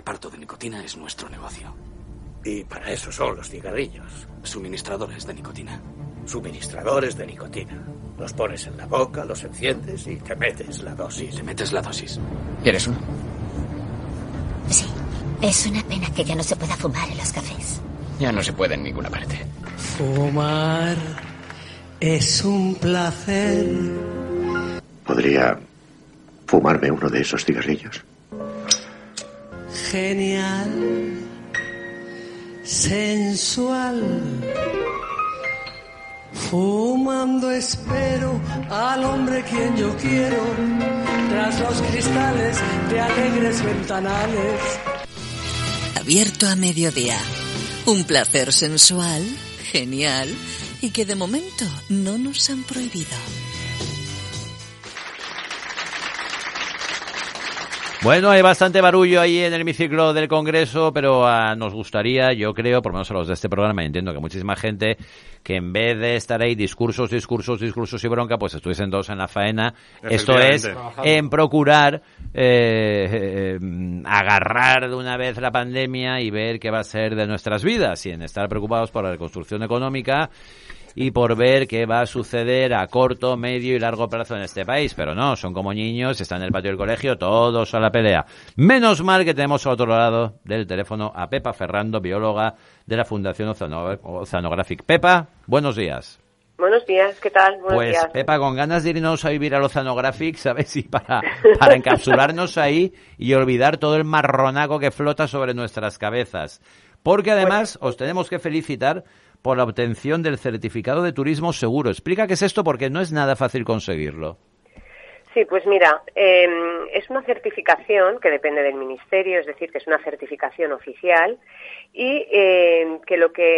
reparto de nicotina es nuestro negocio. Y para eso son los cigarrillos. Suministradores de nicotina. Suministradores de nicotina. Los pones en la boca, los enciendes y te metes la dosis. Le metes la dosis. ¿Quieres uno? Sí. Es una pena que ya no se pueda fumar en los cafés. Ya no se puede en ninguna parte. Fumar es un placer. ¿Podría fumarme uno de esos cigarrillos? Genial. Sensual. Fumando espero al hombre quien yo quiero, tras los cristales de alegres ventanales. Abierto a mediodía. Un placer sensual, genial, y que de momento no nos han prohibido. Bueno, hay bastante barullo ahí en el hemiciclo del Congreso, pero nos gustaría, yo creo, por lo menos a los de este programa, entiendo que muchísima gente que en vez de estar ahí discursos y bronca, pues estuviesen todos en la faena. Esto es en procurar agarrar de una vez la pandemia y ver qué va a ser de nuestras vidas y en estar preocupados por la reconstrucción económica y por ver qué va a suceder a corto, medio y largo plazo en este país. Pero no, son como niños, están en el patio del colegio, todos a la pelea. Menos mal que tenemos al otro lado del teléfono a Pepa Ferrando, bióloga de la Fundación Oceanographic. Pepa, buenos días. Buenos días, ¿qué tal? Buenos días. Pepa, con ganas de irnos a vivir al Oceanographic, ¿sabes? Y para encapsularnos ahí y olvidar todo el marronaco que flota sobre nuestras cabezas. Porque además os tenemos que felicitar por la obtención del certificado de turismo seguro. Explica qué es esto porque no es nada fácil conseguirlo. Sí, pues mira, es una certificación que depende del Ministerio, es decir, que es una certificación oficial y que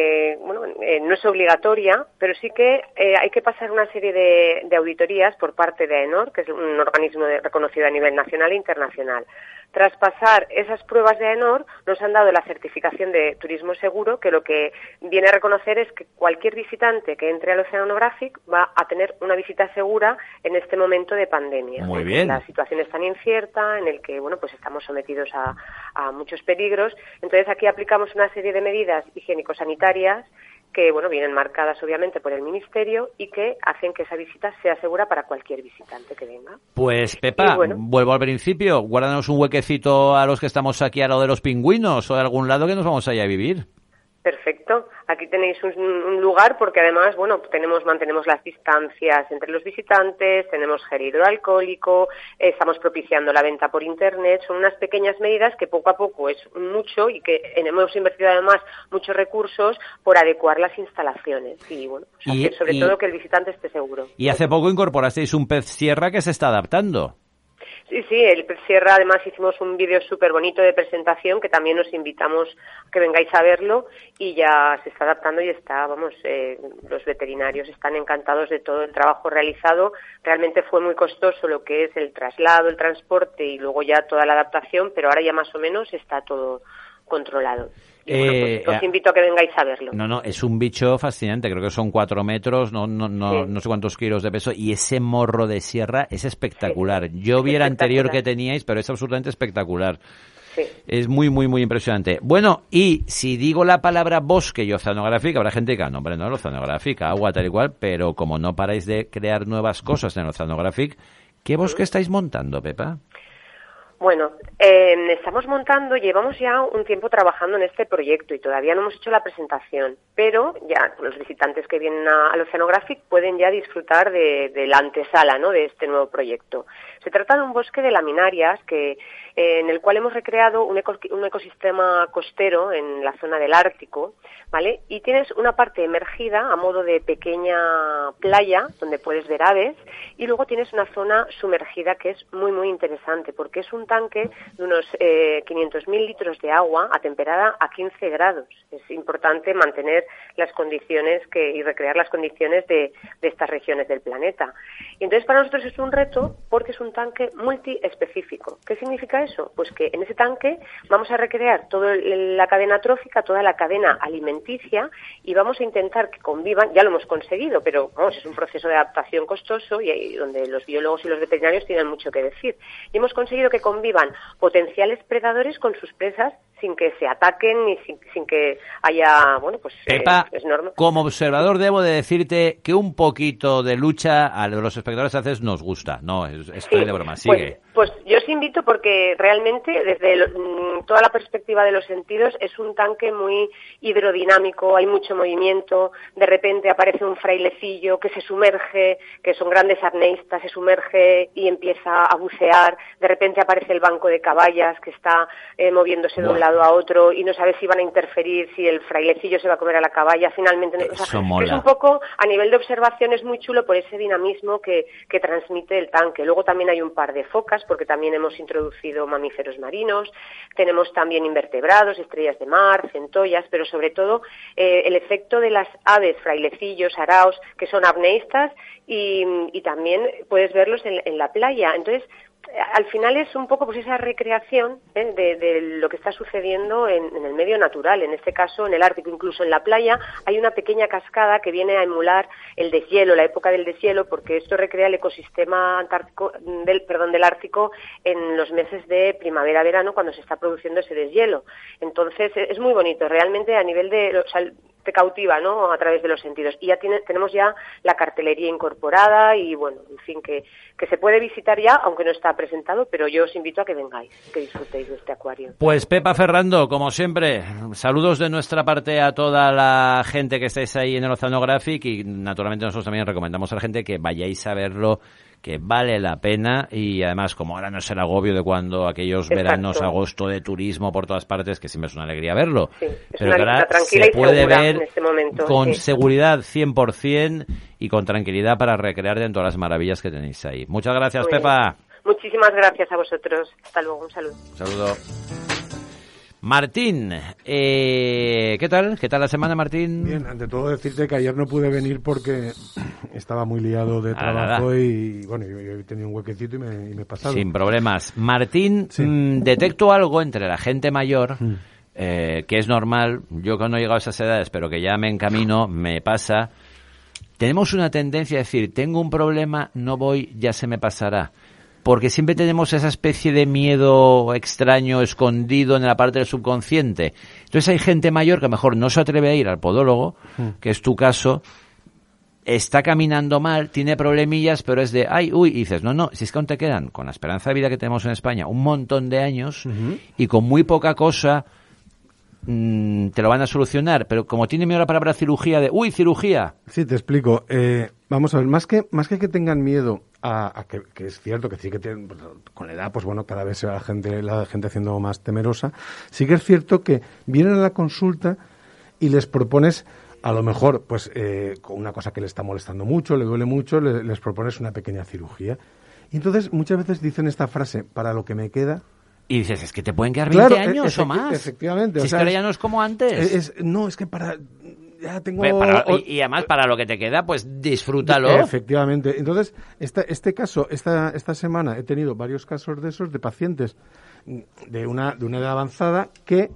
no es obligatoria, pero sí que hay que pasar una serie de auditorías por parte de AENOR, que es un organismo reconocido a nivel nacional e internacional. Tras pasar esas pruebas de AENOR, nos han dado la certificación de turismo seguro, que lo que viene a reconocer es que cualquier visitante que entre al Oceanographic va a tener una visita segura en este momento de pandemia. Muy bien. La situación es tan incierta, en el que, pues estamos sometidos a muchos peligros. Entonces, aquí aplicamos una serie de medidas higiénico-sanitarias que, vienen marcadas obviamente por el Ministerio y que hacen que esa visita sea segura para cualquier visitante que venga. Pues, Pepa, vuelvo al principio. Guárdanos un huequecito a los que estamos aquí al lado de los pingüinos o de algún lado que nos vamos allá a vivir. Perfecto. Aquí tenéis un lugar porque además, mantenemos las distancias entre los visitantes, tenemos gel hidroalcohólico, estamos propiciando la venta por internet. Son unas pequeñas medidas que poco a poco es mucho y que hemos invertido además muchos recursos por adecuar las instalaciones y hacer sobre todo que el visitante esté seguro. Y hace poco incorporasteis un pez sierra que se está adaptando. Sí, el pez sierra, además hicimos un vídeo súper bonito de presentación que también os invitamos a que vengáis a verlo y ya se está adaptando y los veterinarios están encantados de todo el trabajo realizado. Realmente fue muy costoso lo que es el traslado, el transporte y luego ya toda la adaptación, pero ahora ya más o menos está todo controlado. Os invito a que vengáis a verlo. No, es un bicho fascinante, creo que son 4 metros, no sé cuántos kilos de peso, y ese morro de sierra es espectacular. Yo vi el anterior que teníais, pero es absolutamente espectacular. Sí. Es muy, muy, muy impresionante. Bueno, y si digo la palabra bosque y Oceanographic, habrá gente que diga, no, hombre, no, el Oceanographic, agua, tal y cual, pero como no paráis de crear nuevas cosas en el Oceanographic, ¿qué bosque estáis montando, Pepa? Llevamos ya un tiempo trabajando en este proyecto y todavía no hemos hecho la presentación, pero ya los visitantes que vienen al Oceanographic pueden ya disfrutar de la antesala, ¿no?, de este nuevo proyecto. Se trata de un bosque de laminarias en el cual hemos recreado un ecosistema costero en la zona del Ártico, ¿vale? Y tienes una parte emergida a modo de pequeña playa donde puedes ver aves y luego tienes una zona sumergida que es muy, muy interesante porque es un tanque de unos 500.000 litros de agua atemperada a 15 grados. Es importante mantener las condiciones y recrear las condiciones de estas regiones del planeta. Y entonces para nosotros es un reto porque es un tanque multiespecífico. ¿Qué significa eso? Pues que en ese tanque vamos a recrear toda la cadena trófica, toda la cadena alimenticia, y vamos a intentar que convivan. Ya lo hemos conseguido, pero vamos, es un proceso de adaptación costoso y ahí donde los biólogos y los veterinarios tienen mucho que decir. Y hemos conseguido que convivan potenciales predadores con sus presas sin que se ataquen ni sin que haya, bueno, pues Pepa, es normal. Como observador debo de decirte que un poquito de lucha a los espectadores a veces nos gusta. No, estoy de broma, sigue. Pues yo os invito porque realmente desde toda la perspectiva de los sentidos es un tanque muy hidrodinámico, hay mucho movimiento, de repente aparece un frailecillo que se sumerge, que son grandes apneístas, se sumerge y empieza a bucear, de repente aparece el banco de caballas que está moviéndose de un lado a otro y no sabe si van a interferir, si el frailecillo se va a comer a la caballa, finalmente... O sea, es un poco, a nivel de observación es muy chulo por ese dinamismo que transmite el tanque. Luego también hay un par de focas, porque también hemos introducido mamíferos marinos, tenemos también invertebrados, estrellas de mar, centollas, pero sobre todo el efecto de las aves, frailecillos, araos, que son apneístas y también puedes verlos en la playa. Entonces, al final es un poco pues esa recreación de lo que está sucediendo en el medio natural, en este caso en el Ártico, incluso en la playa hay una pequeña cascada que viene a emular el deshielo, la época del deshielo, porque esto recrea el ecosistema del Ártico en los meses de primavera-verano cuando se está produciendo ese deshielo. Entonces es muy bonito, realmente a nivel de... O sea, te cautiva, ¿no?, a través de los sentidos. Y ya tenemos ya la cartelería incorporada y, bueno, en fin, que se puede visitar ya, aunque no está presentado, pero yo os invito a que vengáis, que disfrutéis de este acuario. Pues Pepa Ferrando, como siempre, saludos de nuestra parte a toda la gente que estáis ahí en el Oceanographic y, naturalmente, nosotros también recomendamos a la gente que vayáis a verlo, que vale la pena y además como ahora no es el agobio de cuando aquellos veranos, agosto de turismo por todas partes, que siempre es una alegría verlo, sí, pero que ahora se puede ver en este momento, con sí, seguridad 100% y con tranquilidad para recrear dentro de las maravillas que tenéis ahí. Muchas gracias, muy Pepa. Bien. Muchísimas gracias a vosotros. Hasta luego, un saludo. Saludo. Martín, ¿qué tal? ¿Qué tal la semana, Martín? Bien, ante todo decirte que ayer no pude venir porque estaba muy liado de trabajo y bueno, yo tenía un huequecito y me he pasado. Sin problemas. Martín, sí. Detecto algo entre la gente mayor que es normal. Yo que no he llegado a esas edades, pero que ya me encamino, me pasa. Tenemos una tendencia a decir, tengo un problema, no voy, ya se me pasará. Porque siempre tenemos esa especie de miedo extraño escondido en la parte del subconsciente. Entonces hay gente mayor que a lo mejor no se atreve a ir al podólogo, que es tu caso, está caminando mal, tiene problemillas, pero es de, ay, uy, y dices, no, si es que aún te quedan, con la esperanza de vida que tenemos en España, un montón de años, y con muy poca cosa te lo van a solucionar, pero como tiene miedo la palabra cirugía, de, uy, cirugía. Sí, te explico. Vamos a ver, más que tengan miedo a que es cierto que sí que tienen, con la edad, pues bueno, cada vez se va la gente haciendo más temerosa. Sí que es cierto que vienen a la consulta y les propones, a lo mejor, pues con una cosa que le está molestando mucho, le duele mucho, les propones una pequeña cirugía. Y entonces muchas veces dicen esta frase, para lo que me queda. Y dices, es que te pueden quedar 20 años o más. Efectivamente. Si es que ahora ya no es como antes. Es que para... Ya tengo... y además, para lo que te queda, pues disfrútalo. Efectivamente. Entonces, este caso, esta semana he tenido varios casos de esos, de pacientes de una edad avanzada que,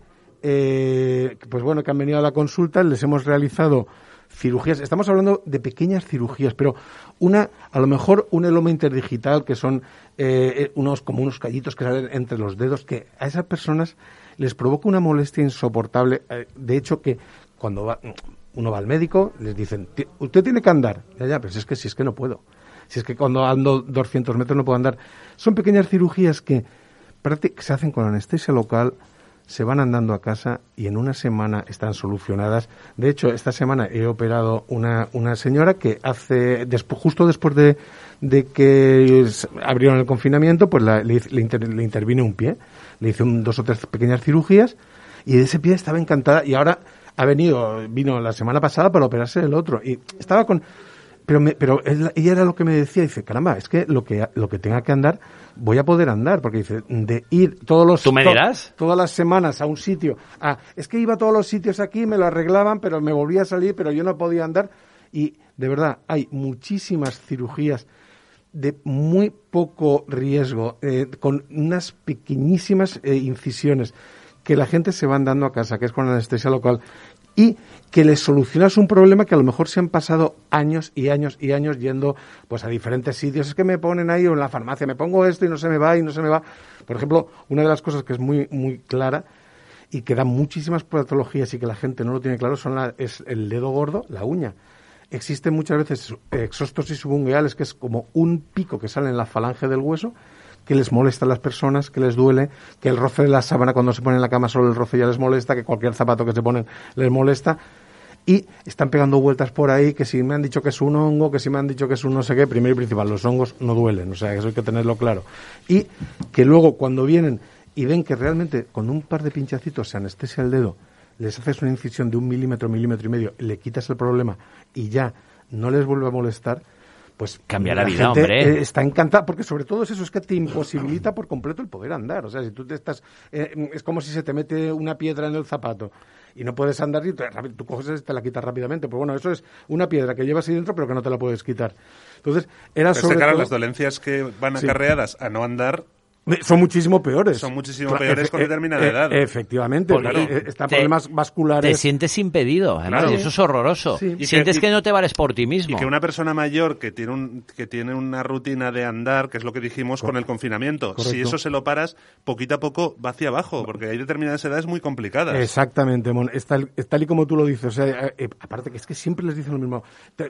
pues bueno, que han venido a la consulta, les hemos realizado cirugías. Estamos hablando de pequeñas cirugías, pero a lo mejor un eloma interdigital, que son unos callitos que salen entre los dedos, que a esas personas les provoca una molestia insoportable. De hecho, que cuando uno va al médico, les dicen, usted tiene que andar. Ya, pero si es que no puedo. Si es que cuando ando 200 metros no puedo andar. Son pequeñas cirugías que se hacen con anestesia local, se van andando a casa y en una semana están solucionadas. De hecho, esta semana he operado una señora que justo después de que abrieron el confinamiento, pues le intervine un pie. Le hice 2 o 3 pequeñas cirugías y de ese pie estaba encantada y ahora vino la semana pasada para operarse el otro y estaba con... Pero ella era lo que me decía, dice, caramba, es que lo que tenga que andar, voy a poder andar, porque dice, de ir todas las semanas a un sitio, es que iba a todos los sitios aquí, me lo arreglaban, pero me volvía a salir, pero yo no podía andar, y de verdad, hay muchísimas cirugías de muy poco riesgo, con unas pequeñísimas incisiones que la gente se van dando a casa, que es con anestesia local, y que les solucionas un problema que a lo mejor se han pasado años y años y años yendo pues a diferentes sitios. Es que me ponen ahí o en la farmacia, me pongo esto y no se me va. Por ejemplo, una de las cosas que es muy, muy clara y que da muchísimas patologías y que la gente no lo tiene claro es el dedo gordo, la uña. Existen muchas veces exostosis subungueales, que es como un pico que sale en la falange del hueso, que les molesta a las personas, que les duele, que el roce de la sábana cuando se ponen en la cama solo el roce ya les molesta, que cualquier zapato que se ponen les molesta, y están pegando vueltas por ahí, que si me han dicho que es un hongo, que si me han dicho que es un no sé qué. Primero y principal, los hongos no duelen, o sea, eso hay que tenerlo claro. Y que luego cuando vienen y ven que realmente con un par de pinchacitos se anestesia el dedo, les haces una incisión de 1 milímetro, 1,5 milímetros, le quitas el problema y ya no les vuelve a molestar, pues cambia la vida, hombre. Está encantada, porque sobre todo es eso, es que te imposibilita por completo el poder andar. O sea, si tú te estás... es como si se te mete una piedra en el zapato y no puedes andar y tú coges y te la quitas rápidamente. Pues bueno, eso es una piedra que llevas ahí dentro pero que no te la puedes quitar. Entonces, era sobre todo... las dolencias que van acarreadas a no andar... Son muchísimo peores. Son muchísimo peores con determinada edad. Efectivamente. Claro. Están problemas vasculares. Te sientes impedido, además, claro. Y eso es horroroso. Sí. Y sientes que no te vales por ti mismo. Y que una persona mayor que tiene una rutina de andar, que es lo que dijimos con el confinamiento, correcto. Si eso se lo paras, poquito a poco va hacia abajo, porque hay determinadas edades muy complicadas. Exactamente, Mon. Es tal y como tú lo dices. O sea, aparte que es que siempre les dicen lo mismo.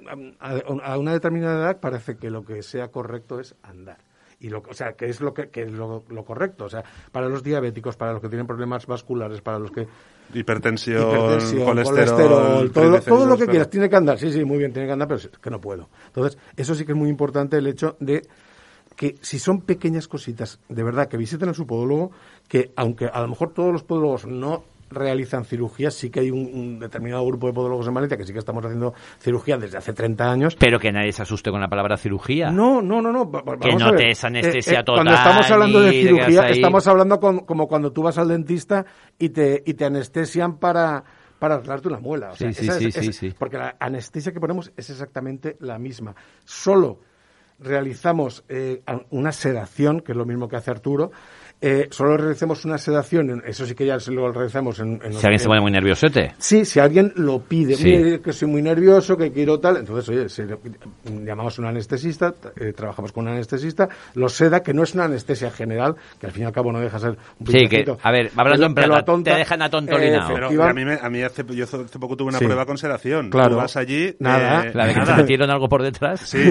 A una determinada edad parece que lo que sea correcto es andar. O sea, que es lo correcto, o sea, para los diabéticos, para los que tienen problemas vasculares, para los que hipertensión, colesterol, todo lo que quieras, tiene que andar, sí, muy bien, tiene que andar, pero es que no puedo. Entonces, eso sí que es muy importante, el hecho de que si son pequeñas cositas, de verdad, que visiten a su podólogo, que aunque a lo mejor todos los podólogos no realizan cirugías, sí que hay un determinado grupo de podólogos en Valencia que sí que estamos haciendo cirugía desde hace 30 años. Pero que nadie se asuste con la palabra cirugía. No. Que no te es anestesia total. Cuando estamos hablando de cirugía, estamos hablando como cuando tú vas al dentista y te anestesian para arreglarte una muela. O sea, sí. Porque la anestesia que ponemos es exactamente la misma. Solo realizamos una sedación, que es lo mismo que hace Arturo. Solo realizamos una sedación, eso sí que ya lo realizamos si alguien se pone muy nerviosete. Sí, si alguien lo pide, mire, que soy muy nervioso, que quiero tal, entonces, oye, llamamos a un anestesista, trabajamos con un anestesista, lo seda, que no es una anestesia general, que al fin y al cabo no deja ser un pinchacito. Sí, que, a ver, hablando en plata, te dejan atontolinado. Pero a mí hace poco tuve una prueba con sedación. Claro. Tú vas allí... Nada. ¿La de que te metieron algo por detrás? Sí.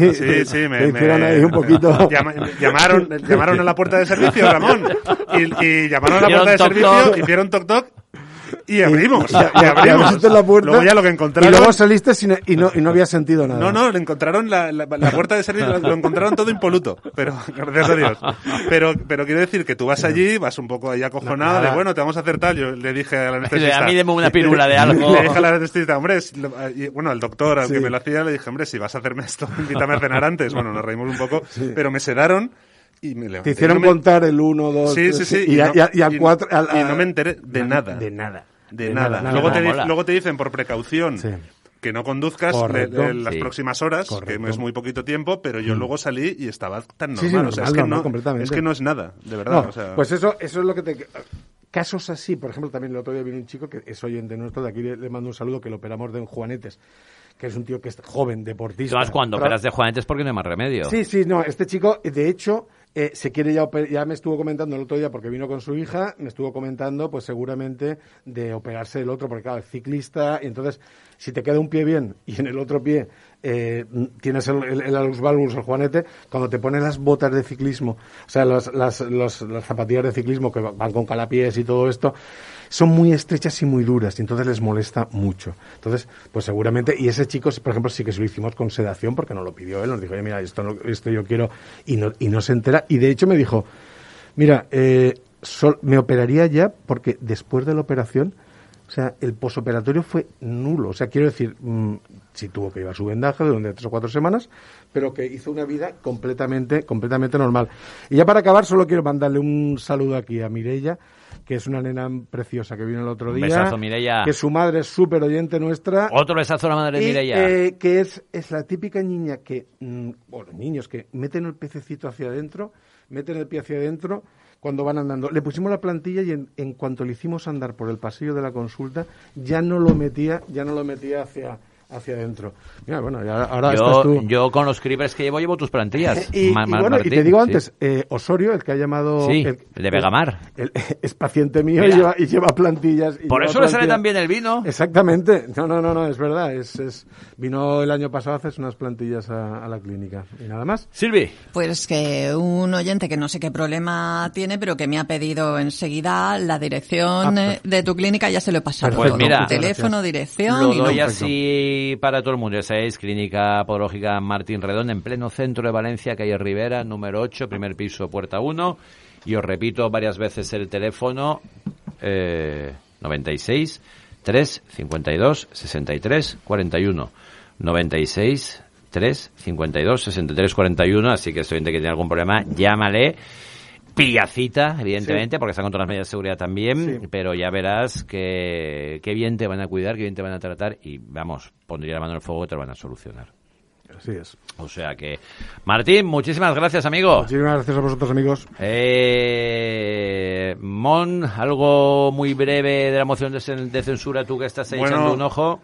Me hicieron ahí un poquito... Llamaron a la puerta de servicio, Ramón, y llamaron a la puerta de servicio, hicieron toc-toc y abrimos. Y abrimos. La puerta, luego ya lo que encontraron... Y luego saliste y no había sentido nada. No, le encontraron la puerta de servicio, lo encontraron todo impoluto, pero gracias a Dios. Pero quiero decir que tú vas allí, vas un poco ahí acojonado, de bueno, te vamos a hacer tal. Yo le dije al anestesista... A mí deme una pirula de algo. Le dije al anestesista, hombre, al doctor, al que me lo hacía, le dije, hombre, si vas a hacerme esto, invítame a cenar antes. Bueno, nos reímos un poco, pero me sedaron. Y me levanté. Te hicieron contar el 1, 2, sí. Y al 4... Y no me enteré de nada. De nada. Luego te dicen, por precaución, que no conduzcas las próximas horas, correcto. que es muy poquito tiempo, pero yo luego salí y estaba tan normal. O sea, es que no es nada, de verdad. No, o sea... Pues eso es lo que te... Casos así, por ejemplo, también el otro día vino un chico que es oyente nuestro, de aquí le mando un saludo, que lo operamos de Juanetes, que es un tío que es joven, deportista. Además, cuando operas de Juanetes porque no hay más remedio. Sí, no, este chico, de hecho... se quiere ya me estuvo comentando el otro día, porque vino con su hija, me estuvo comentando, pues seguramente, de operarse el otro, porque claro, es ciclista, y entonces, si te queda un pie bien, y en el otro pie tienes el alus valgus, el juanete, cuando te pones las botas de ciclismo, o sea, las zapatillas de ciclismo que van con calapiés y todo esto, son muy estrechas y muy duras, y entonces les molesta mucho. Entonces, pues seguramente, y ese chico, por ejemplo, sí que se lo hicimos con sedación, porque no lo pidió él, nos dijo, oye, mira, esto yo quiero, y no se entera, y de hecho me dijo, mira, me operaría ya, porque después de la operación O sea, el posoperatorio fue nulo. O sea, quiero decir, sí tuvo que llevar su vendaje durante 3 o 4 semanas, pero que hizo una vida completamente normal. Y ya para acabar, solo quiero mandarle un saludo aquí a Mireia, que es una nena preciosa que vino el otro día. Un besazo, Mireia. Que su madre es súper oyente nuestra. Otro besazo a la madre de Mireia. Que es la típica niña que, bueno, niños que meten el pececito hacia adentro, meten el pie hacia adentro cuando van andando. Le pusimos la plantilla y en cuanto le hicimos andar por el pasillo de la consulta, ya no lo metía hacia adentro. Mira, bueno, ahora estás tú. Yo con los cribbers que llevo tus plantillas. Y bueno, Martín, y te digo antes, Osorio, el que ha llamado... Sí, el de Vegamar. Es paciente mío y lleva plantillas. Por eso le sale tan bien el vino. Exactamente. No, es verdad. Vino el año pasado a hacer unas plantillas a la clínica. Y nada más. Silvi. Pues que un oyente que no sé qué problema tiene, pero que me ha pedido enseguida la dirección de tu clínica, ya se lo he pasado. Pues mira, teléfono, dirección... Lo doy así para todo el mundo. Ya sabéis, Clínica Podológica Martín Redón, en pleno centro de Valencia, calle Rivera, número 8, primer piso, puerta 1. Y os repito varias veces el teléfono, 96 3 52 63 41. 96 3 52 63 41. Así que si alguien que tiene algún problema, llámale. Pilla cita, evidentemente, porque están con todas las medidas de seguridad también, pero ya verás que bien te van a cuidar, que bien te van a tratar y, vamos, pondría la mano en el fuego que te lo van a solucionar. Así es. O sea que, Martín, muchísimas gracias, amigo. Muchísimas gracias a vosotros, amigos. Mon, algo muy breve de la moción de censura, tú que estás ahí echando un ojo.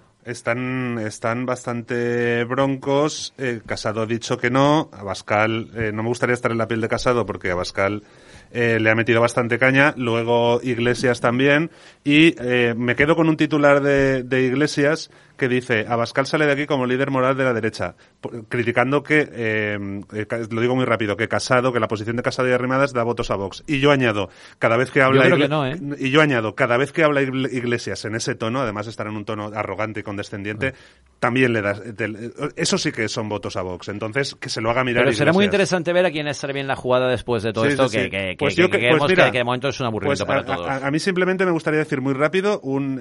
Están bastante broncos. Casado ha dicho que no. Abascal, no me gustaría estar en la piel de Casado porque Abascal le ha metido bastante caña. Luego Iglesias también. Y me quedo con un titular de Iglesias que dice: Abascal sale de aquí como líder moral de la derecha, criticando que, lo digo muy rápido, que la posición de Casado y Arrimadas da votos a Vox. Y yo añado, cada vez que habla cada vez que habla Iglesias en ese tono, además de estar en un tono arrogante y condescendiente, también le das, eso sí que son votos a Vox. Entonces, que se lo haga mirar. Pero Iglesias. Será muy interesante ver a quién sale bien la jugada después de todo esto, que de momento es un aburrimiento para todos. A mí simplemente me gustaría decir muy rápido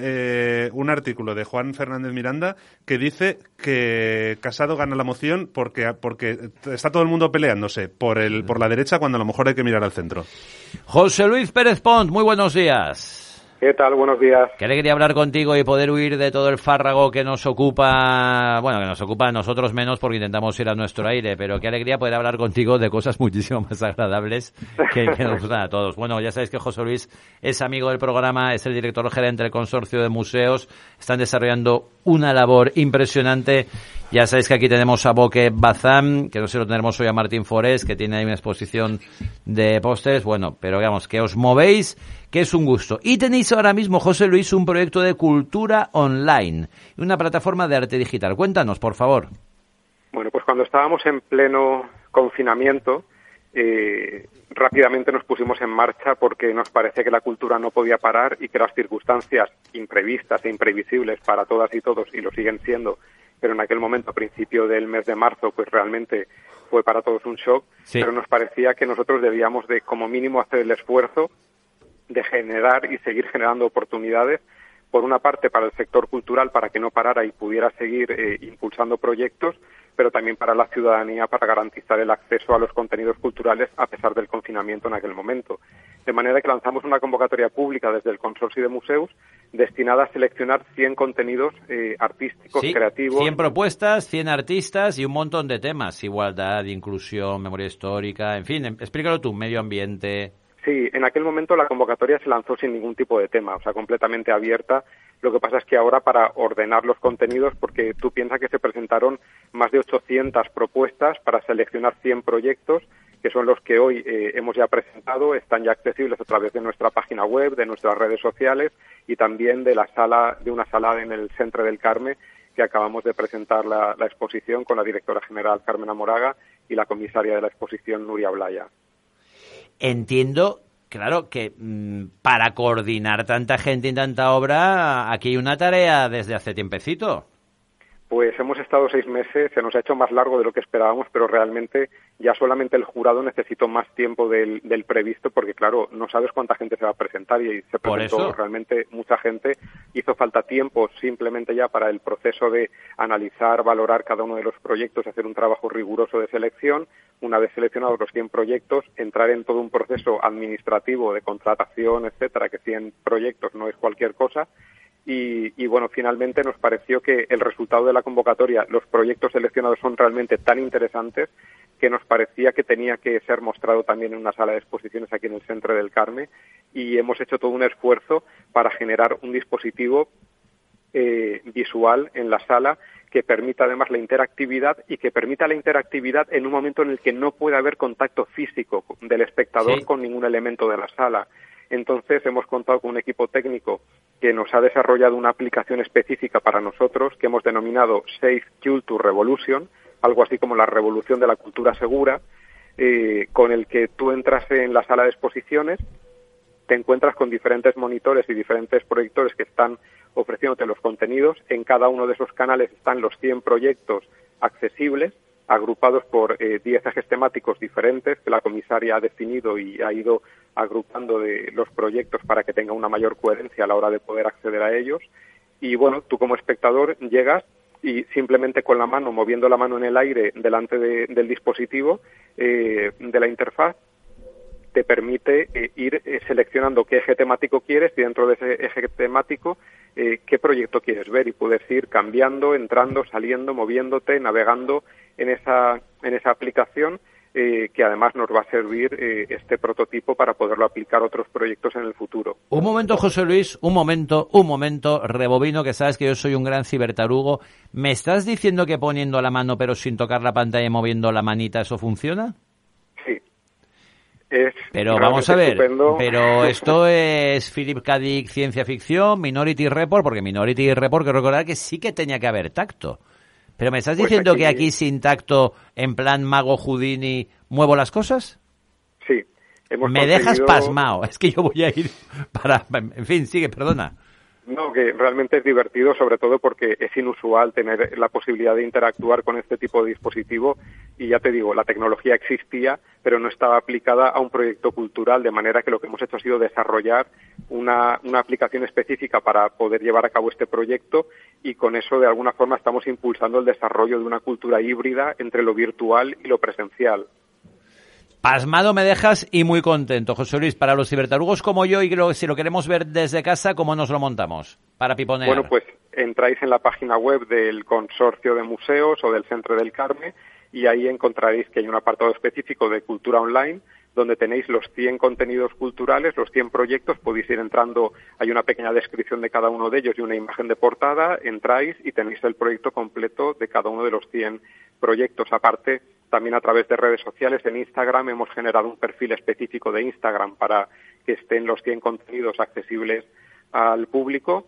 un artículo de Juan Fernández Miranda que dice que Casado gana la moción porque está todo el mundo peleándose por la derecha cuando a lo mejor hay que mirar al centro. José Luis Pérez Pont, muy buenos días. ¿Qué tal? Buenos días. Qué alegría hablar contigo y poder huir de todo el fárrago que nos ocupa, a nosotros menos porque intentamos ir a nuestro aire, pero qué alegría poder hablar contigo de cosas muchísimo más agradables que nos gustan a todos. Bueno, ya sabéis que José Luis es amigo del programa, es el director gerente del Consorcio de Museos, están desarrollando una labor impresionante. Ya sabéis que aquí tenemos a Boque Bazán, que no sé si lo tendremos hoy a Martín Forés, que tiene ahí una exposición de pósters, pero digamos que os movéis, que es un gusto. Y tenéis ahora mismo, José Luis, un proyecto de cultura online, una plataforma de arte digital. Cuéntanos, por favor. Bueno, pues cuando estábamos en pleno confinamiento, rápidamente nos pusimos en marcha porque nos parecía que la cultura no podía parar y que las circunstancias imprevistas e imprevisibles para todas y todos, y lo siguen siendo, pero en aquel momento, a principio del mes de marzo, pues realmente fue para todos un shock, pero nos parecía que nosotros debíamos de, como mínimo, hacer el esfuerzo de generar y seguir generando oportunidades, por una parte para el sector cultural, para que no parara y pudiera seguir impulsando proyectos, pero también para la ciudadanía, para garantizar el acceso a los contenidos culturales a pesar del confinamiento en aquel momento. De manera que lanzamos una convocatoria pública desde el Consorcio de Museos destinada a seleccionar 100 contenidos artísticos, creativos. 100 propuestas, 100 artistas y un montón de temas. Igualdad, inclusión, memoria histórica, en fin, explícalo tú, medio ambiente. Sí, en aquel momento la convocatoria se lanzó sin ningún tipo de tema, o sea, completamente abierta. Lo que pasa es que ahora, para ordenar los contenidos, porque tú piensas que se presentaron más de 800 propuestas para seleccionar 100 proyectos, que son los que hoy hemos ya presentado, están ya accesibles a través de nuestra página web, de nuestras redes sociales y también de una sala en el Centre del Carme, que acabamos de presentar la exposición con la directora general Carmen Amoraga y la comisaria de la exposición Nuria Blaya. Entiendo, claro, que para coordinar tanta gente y tanta obra, aquí hay una tarea desde hace tiempecito. Pues hemos estado 6 meses, se nos ha hecho más largo de lo que esperábamos, pero realmente ya solamente el jurado necesitó más tiempo del previsto, porque claro, no sabes cuánta gente se va a presentar y se presentó realmente mucha gente. Hizo falta tiempo simplemente ya para el proceso de analizar, valorar cada uno de los proyectos, hacer un trabajo riguroso de selección. Una vez seleccionados los 100 proyectos, entrar en todo un proceso administrativo de contratación, etcétera, que 100 proyectos no es cualquier cosa. Y bueno, finalmente nos pareció que el resultado de la convocatoria, los proyectos seleccionados son realmente tan interesantes que nos parecía que tenía que ser mostrado también en una sala de exposiciones aquí en el Centro del Carme, y hemos hecho todo un esfuerzo para generar un dispositivo visual en la sala que permita además la interactividad y que permita la interactividad en un momento en el que no puede haber contacto físico del espectador con ningún elemento de la sala. Entonces hemos contado con un equipo técnico que nos ha desarrollado una aplicación específica para nosotros que hemos denominado Safe Culture Revolution, algo así como la revolución de la cultura segura, con el que tú entras en la sala de exposiciones, te encuentras con diferentes monitores y diferentes proyectores que están ofreciéndote los contenidos. En cada uno de esos canales están los 100 proyectos accesibles, agrupados por 10 ejes temáticos diferentes que la comisaria ha definido y ha ido agrupando de los proyectos para que tenga una mayor coherencia a la hora de poder acceder a ellos. Y bueno, tú como espectador llegas y simplemente con la mano, moviendo la mano en el aire delante del dispositivo, de la interfaz, te permite ir seleccionando qué eje temático quieres y dentro de ese eje temático qué proyecto quieres ver, y puedes ir cambiando, entrando, saliendo, moviéndote, navegando en esa aplicación, que además nos va a servir este prototipo para poderlo aplicar a otros proyectos en el futuro. Un momento, José Luis, un momento, rebobino, que sabes que yo soy un gran cibertarugo. ¿Me estás diciendo que poniendo la mano pero sin tocar la pantalla y moviendo la manita eso funciona? Sí. Pero vamos a ver, estupendo. pero esto es Philip K. Dick ciencia ficción, Minority Report, porque Minority Report, que recordar que sí que tenía que haber tacto. Pero ¿me estás diciendo que aquí sin tacto, en plan mago Houdini, muevo las cosas? Sí. Me dejas pasmado, es que yo voy a ir para... En fin, sigue, perdona. No, que realmente es divertido, sobre todo porque es inusual tener la posibilidad de interactuar con este tipo de dispositivo, y ya te digo, la tecnología existía, pero no estaba aplicada a un proyecto cultural, de manera que lo que hemos hecho ha sido desarrollar una aplicación específica para poder llevar a cabo este proyecto, y con eso de alguna forma estamos impulsando el desarrollo de una cultura híbrida entre lo virtual y lo presencial. Pasmado me dejas y muy contento, José Luis. Para los cibertarugos como yo, y si lo queremos ver desde casa, ¿cómo nos lo montamos para piponear? Bueno, pues entráis en la página web del Consorcio de Museos o del Centro del Carme, y ahí encontraréis que hay un apartado específico de cultura online, donde tenéis los 100 contenidos culturales, los 100 proyectos. Podéis ir entrando, hay una pequeña descripción de cada uno de ellos y una imagen de portada, entráis y tenéis el proyecto completo de cada uno de los 100 proyectos. Aparte, también a través de redes sociales, en Instagram hemos generado un perfil específico de Instagram para que estén los 100 contenidos accesibles al público,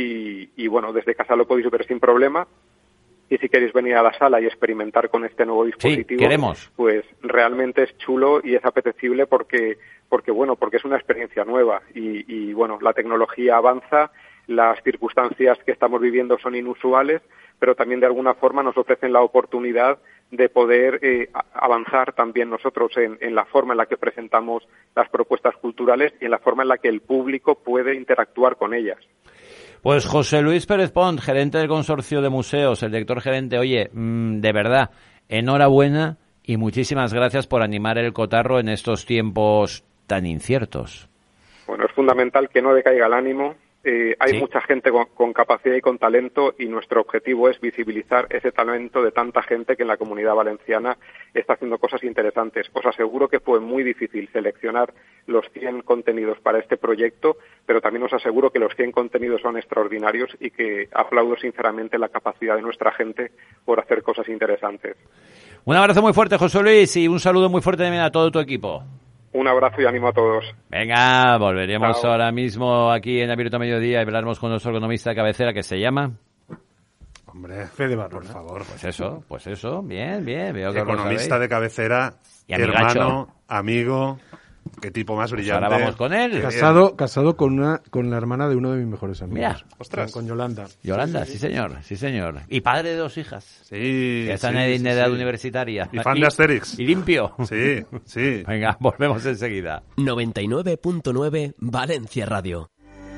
y bueno, desde casa lo podéis ver sin problema. Y si queréis venir a la sala y experimentar con este nuevo dispositivo, pues realmente es chulo y es apetecible porque es una experiencia nueva, y bueno, la tecnología avanza, las circunstancias que estamos viviendo son inusuales, pero también de alguna forma nos ofrecen la oportunidad de poder avanzar también nosotros en la forma en la que presentamos las propuestas culturales y en la forma en la que el público puede interactuar con ellas. Pues José Luis Pérez Pont, gerente del Consorcio de Museos, el director gerente, oye, de verdad, enhorabuena y muchísimas gracias por animar el cotarro en estos tiempos tan inciertos. Bueno, es fundamental que no decaiga el ánimo. Hay mucha gente con capacidad y con talento, y nuestro objetivo es visibilizar ese talento de tanta gente que en la Comunidad Valenciana está haciendo cosas interesantes. Os aseguro que fue muy difícil seleccionar los 100 contenidos para este proyecto, pero también os aseguro que los 100 contenidos son extraordinarios, y que aplaudo sinceramente la capacidad de nuestra gente por hacer cosas interesantes. Un abrazo muy fuerte, José Luis, y un saludo muy fuerte también a todo tu equipo. Un abrazo y ánimo a todos. Venga, volveremos Chao. ahora mismo aquí en Abierto a Mediodía y hablaremos con nuestro economista de cabecera, que se llama... Hombre, Fede Barona, por favor. Pues eso, bien, veo que economista de cabecera, y amigacho. hermano, amigo, Qué tipo más brillante. Ahora vamos con él. Casado con la hermana de uno de mis mejores amigos. Mira. Ostras. Con Yolanda. Yolanda, sí señor. Y padre de 2 hijas. Sí. Que están en edad universitaria. Y fan de Asterix. Y limpio. Sí. Venga, volvemos enseguida. 99.9 Valencia Radio.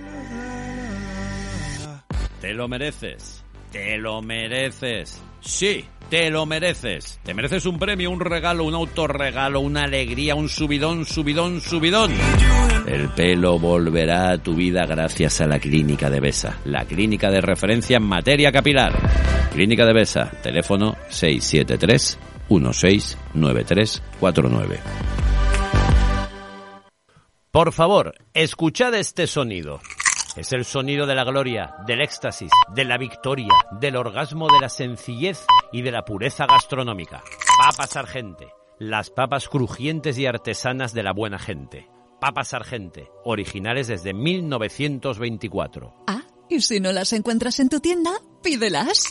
Te lo mereces. Te lo mereces. Sí, te lo mereces. Te mereces un premio, un regalo, un autorregalo, una alegría, un subidón. El pelo volverá a tu vida gracias a la Clínica de Besa, la clínica de referencia en materia capilar. Clínica de Besa, teléfono 673-169349. Por favor, escuchad este sonido. Es el sonido de la gloria, del éxtasis, de la victoria, del orgasmo, de la sencillez y de la pureza gastronómica. Papas Argente, las papas crujientes y artesanas de la buena gente. Papas Argente, originales desde 1924. Ah, y si no las encuentras en tu tienda, pídelas.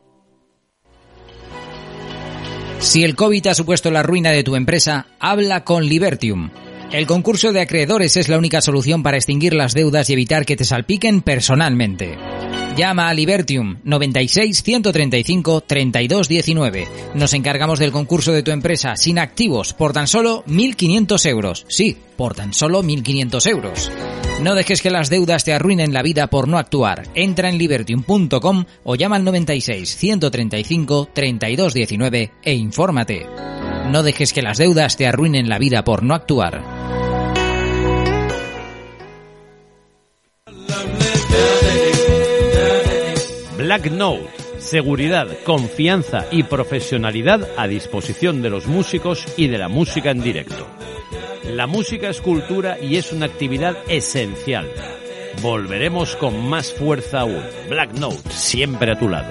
Si el COVID ha supuesto la ruina de tu empresa, habla con Libertium. El concurso de acreedores es la única solución para extinguir las deudas y evitar que te salpiquen personalmente. Llama a Libertium 96 135 32 19. Nos encargamos del concurso de tu empresa sin activos por tan solo 1.500 euros. Sí, por tan solo 1.500 euros. No dejes que las deudas te arruinen la vida por no actuar. Entra en libertium.com o llama al 96 135 32 19 e infórmate. No dejes que las deudas te arruinen la vida por no actuar. Black Note, seguridad, confianza y profesionalidad a disposición de los músicos y de la música en directo. La música es cultura y es una actividad esencial. Volveremos con más fuerza aún. Black Note, siempre a tu lado.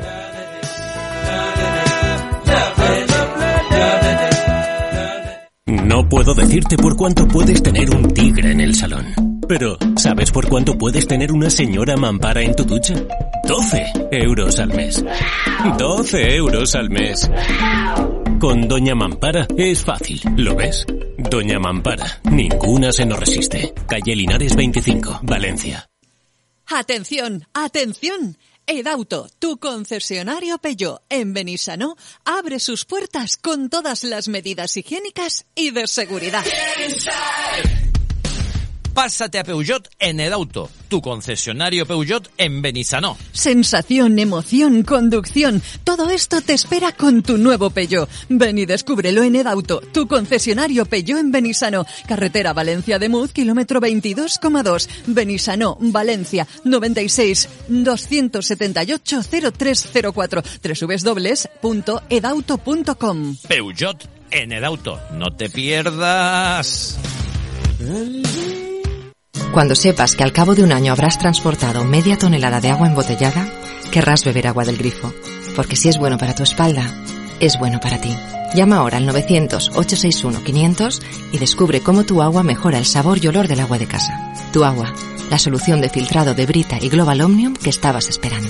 No puedo decirte por cuánto puedes tener un tigre en el salón. Pero, ¿sabes por cuánto puedes tener una señora mampara en tu ducha? 12 euros al mes. 12 euros al mes. Con Doña Mampara es fácil, ¿lo ves? Doña Mampara, ninguna se nos resiste. Calle Linares 25, Valencia. ¡Atención! ¡Atención! Edauto, tu concesionario Peugeot en Benissanó, abre sus puertas con todas las medidas higiénicas y de seguridad. Pásate a Peugeot en Edauto, tu concesionario Peugeot en Benissanó. Sensación, emoción, conducción, todo esto te espera con tu nuevo Peugeot. Ven y descúbrelo en Edauto, tu concesionario Peugeot en Benissanó. Carretera Valencia de Muz, kilómetro 22,2. Benissanó, Valencia, 96 278 0304. www.edauto.com. Peugeot en Edauto, no te pierdas. Cuando sepas que al cabo de un año habrás transportado media tonelada de agua embotellada, querrás beber agua del grifo. Porque si es bueno para tu espalda, es bueno para ti. Llama ahora al 900-861-500 y descubre cómo tu agua mejora el sabor y olor del agua de casa. Tu agua, la solución de filtrado de Brita y Global Omnium que estabas esperando.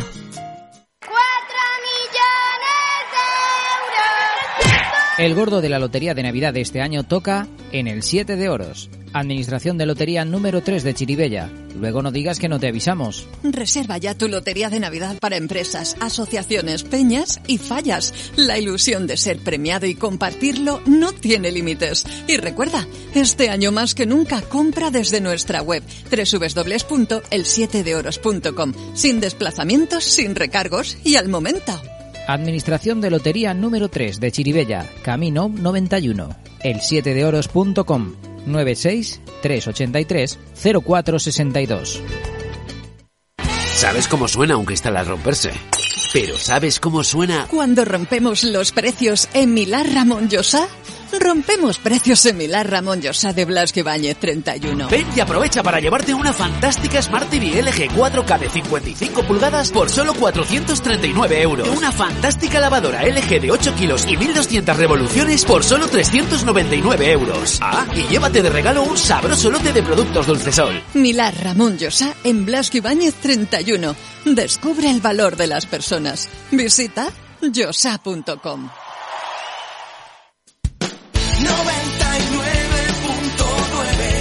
El gordo de la Lotería de Navidad de este año toca en el 7 de oros. Administración de Lotería número 3 de Chirivella. Luego no digas que no te avisamos. Reserva ya tu Lotería de Navidad para empresas, asociaciones, peñas y fallas. La ilusión de ser premiado y compartirlo no tiene límites. Y recuerda, este año más que nunca compra desde nuestra web www.el7deoros.com. Sin desplazamientos, sin recargos y al momento. Administración de Lotería número 3 de Chirivella, Camino 91. El7deoros.com. 96 383 0462. ¿Sabes cómo suena un cristal al romperse? Pero ¿sabes cómo suena cuando rompemos los precios en Milán Ramón Llosa? Rompemos precios en Milán Ramón Llosa de Blasco Ibáñez 31. Ven y aprovecha para llevarte una fantástica Smart TV LG 4K de 55 pulgadas por solo 439 euros. Una fantástica lavadora LG de 8 kilos y 1200 revoluciones por solo 399 euros. Ah, y llévate de regalo un sabroso lote de productos Dulcesol. Milán Ramón Llosa en Blasco Ibáñez 31. Descubre el valor de las personas. Visita llosa.com. 99.9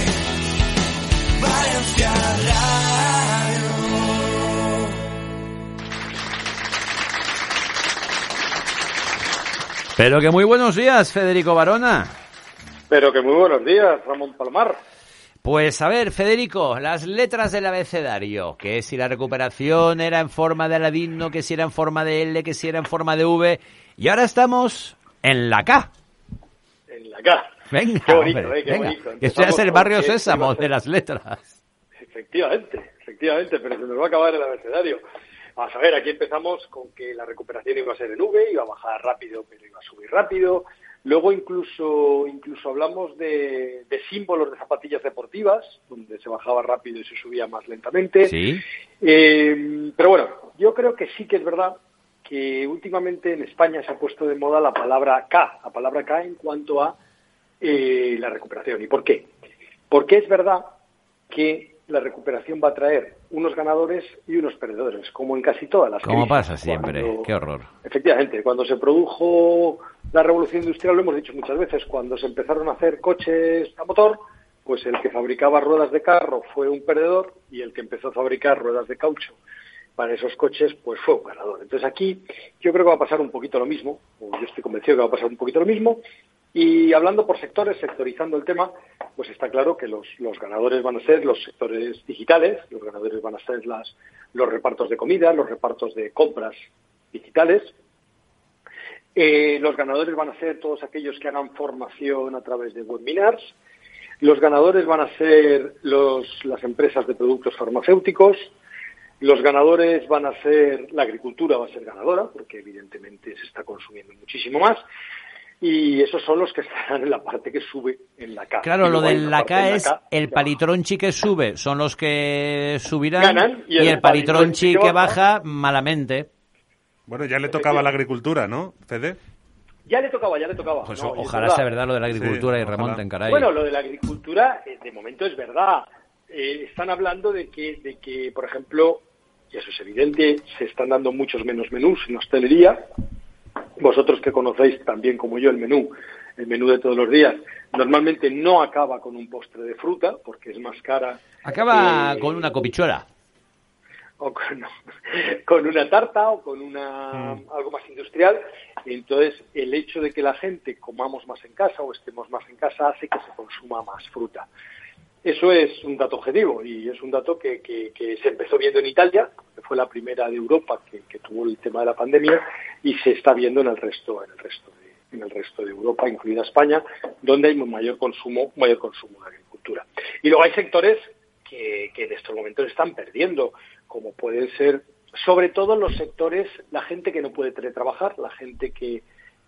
Pero que muy buenos días, Federico Barona. Pero que muy buenos días, Ramón Palomar. Pues a ver, Federico, las letras del abecedario, que si la recuperación era en forma de Aladino, que si era en forma de L, que si era en forma de V, y ahora estamos en la K. En la K. Venga, qué bonito, hombre, qué venga. bonito. Esto es el barrio Sésamo de las letras. Efectivamente, pero se nos va a acabar el abecedario. Vamos a ver, aquí empezamos con que la recuperación iba a ser en V, iba a bajar rápido, pero iba a subir rápido. Luego incluso hablamos de símbolos de zapatillas deportivas, donde se bajaba rápido y se subía más lentamente. Sí. Pero bueno, yo creo que sí que es verdad que últimamente en España se ha puesto de moda la palabra K en cuanto a la recuperación. ¿Y por qué? Porque es verdad que la recuperación va a traer unos ganadores y unos perdedores, como en casi todas las crisis. Como pasa siempre, qué horror. Efectivamente, cuando se produjo la revolución industrial, lo hemos dicho muchas veces, cuando se empezaron a hacer coches a motor, pues el que fabricaba ruedas de carro fue un perdedor y el que empezó a fabricar ruedas de caucho para esos coches, pues fue un ganador. Entonces aquí yo creo que va a pasar un poquito lo mismo, o yo estoy convencido que va a pasar un poquito lo mismo. Y hablando por sectores, sectorizando el tema, pues está claro que los ganadores van a ser los sectores digitales, los ganadores van a ser los repartos de comida, los repartos de compras digitales. Los ganadores van a ser todos aquellos que hagan formación a través de webinars. Los ganadores van a ser las empresas de productos farmacéuticos. Los ganadores van a ser, la agricultura va a ser ganadora, porque evidentemente se está consumiendo muchísimo más. Y esos son los que estarán en la parte que sube en la K. Claro, lo de la K es el palitronchi que sube, son los que subirán, ganan, y el palitronchi que baja malamente. Bueno, ya le tocaba a la agricultura, ¿no, Fede? Ya le tocaba. Pues no, ojalá sea verdad lo de la agricultura, sí, y remonten, caray. Bueno, lo de la agricultura, de momento es verdad. Están hablando de que, por ejemplo, y eso es evidente, se están dando muchos menos menús en hostelería. Vosotros que conocéis también como yo el menú de todos los días, normalmente no acaba con un postre de fruta, porque es más cara. Acaba con una copichuela. O con una tarta o con algo más industrial. Entonces, el hecho de que la gente comamos más en casa o estemos más en casa hace que se consuma más fruta. Eso es un dato objetivo y es un dato que se empezó viendo en Italia, que fue la primera de Europa que tuvo el tema de la pandemia, y se está viendo en el resto de Europa, incluida España, donde hay mayor consumo de agricultura. Y luego hay sectores que en estos momentos están perdiendo, como pueden ser, sobre todo los sectores, la gente que no puede teletrabajar, la gente que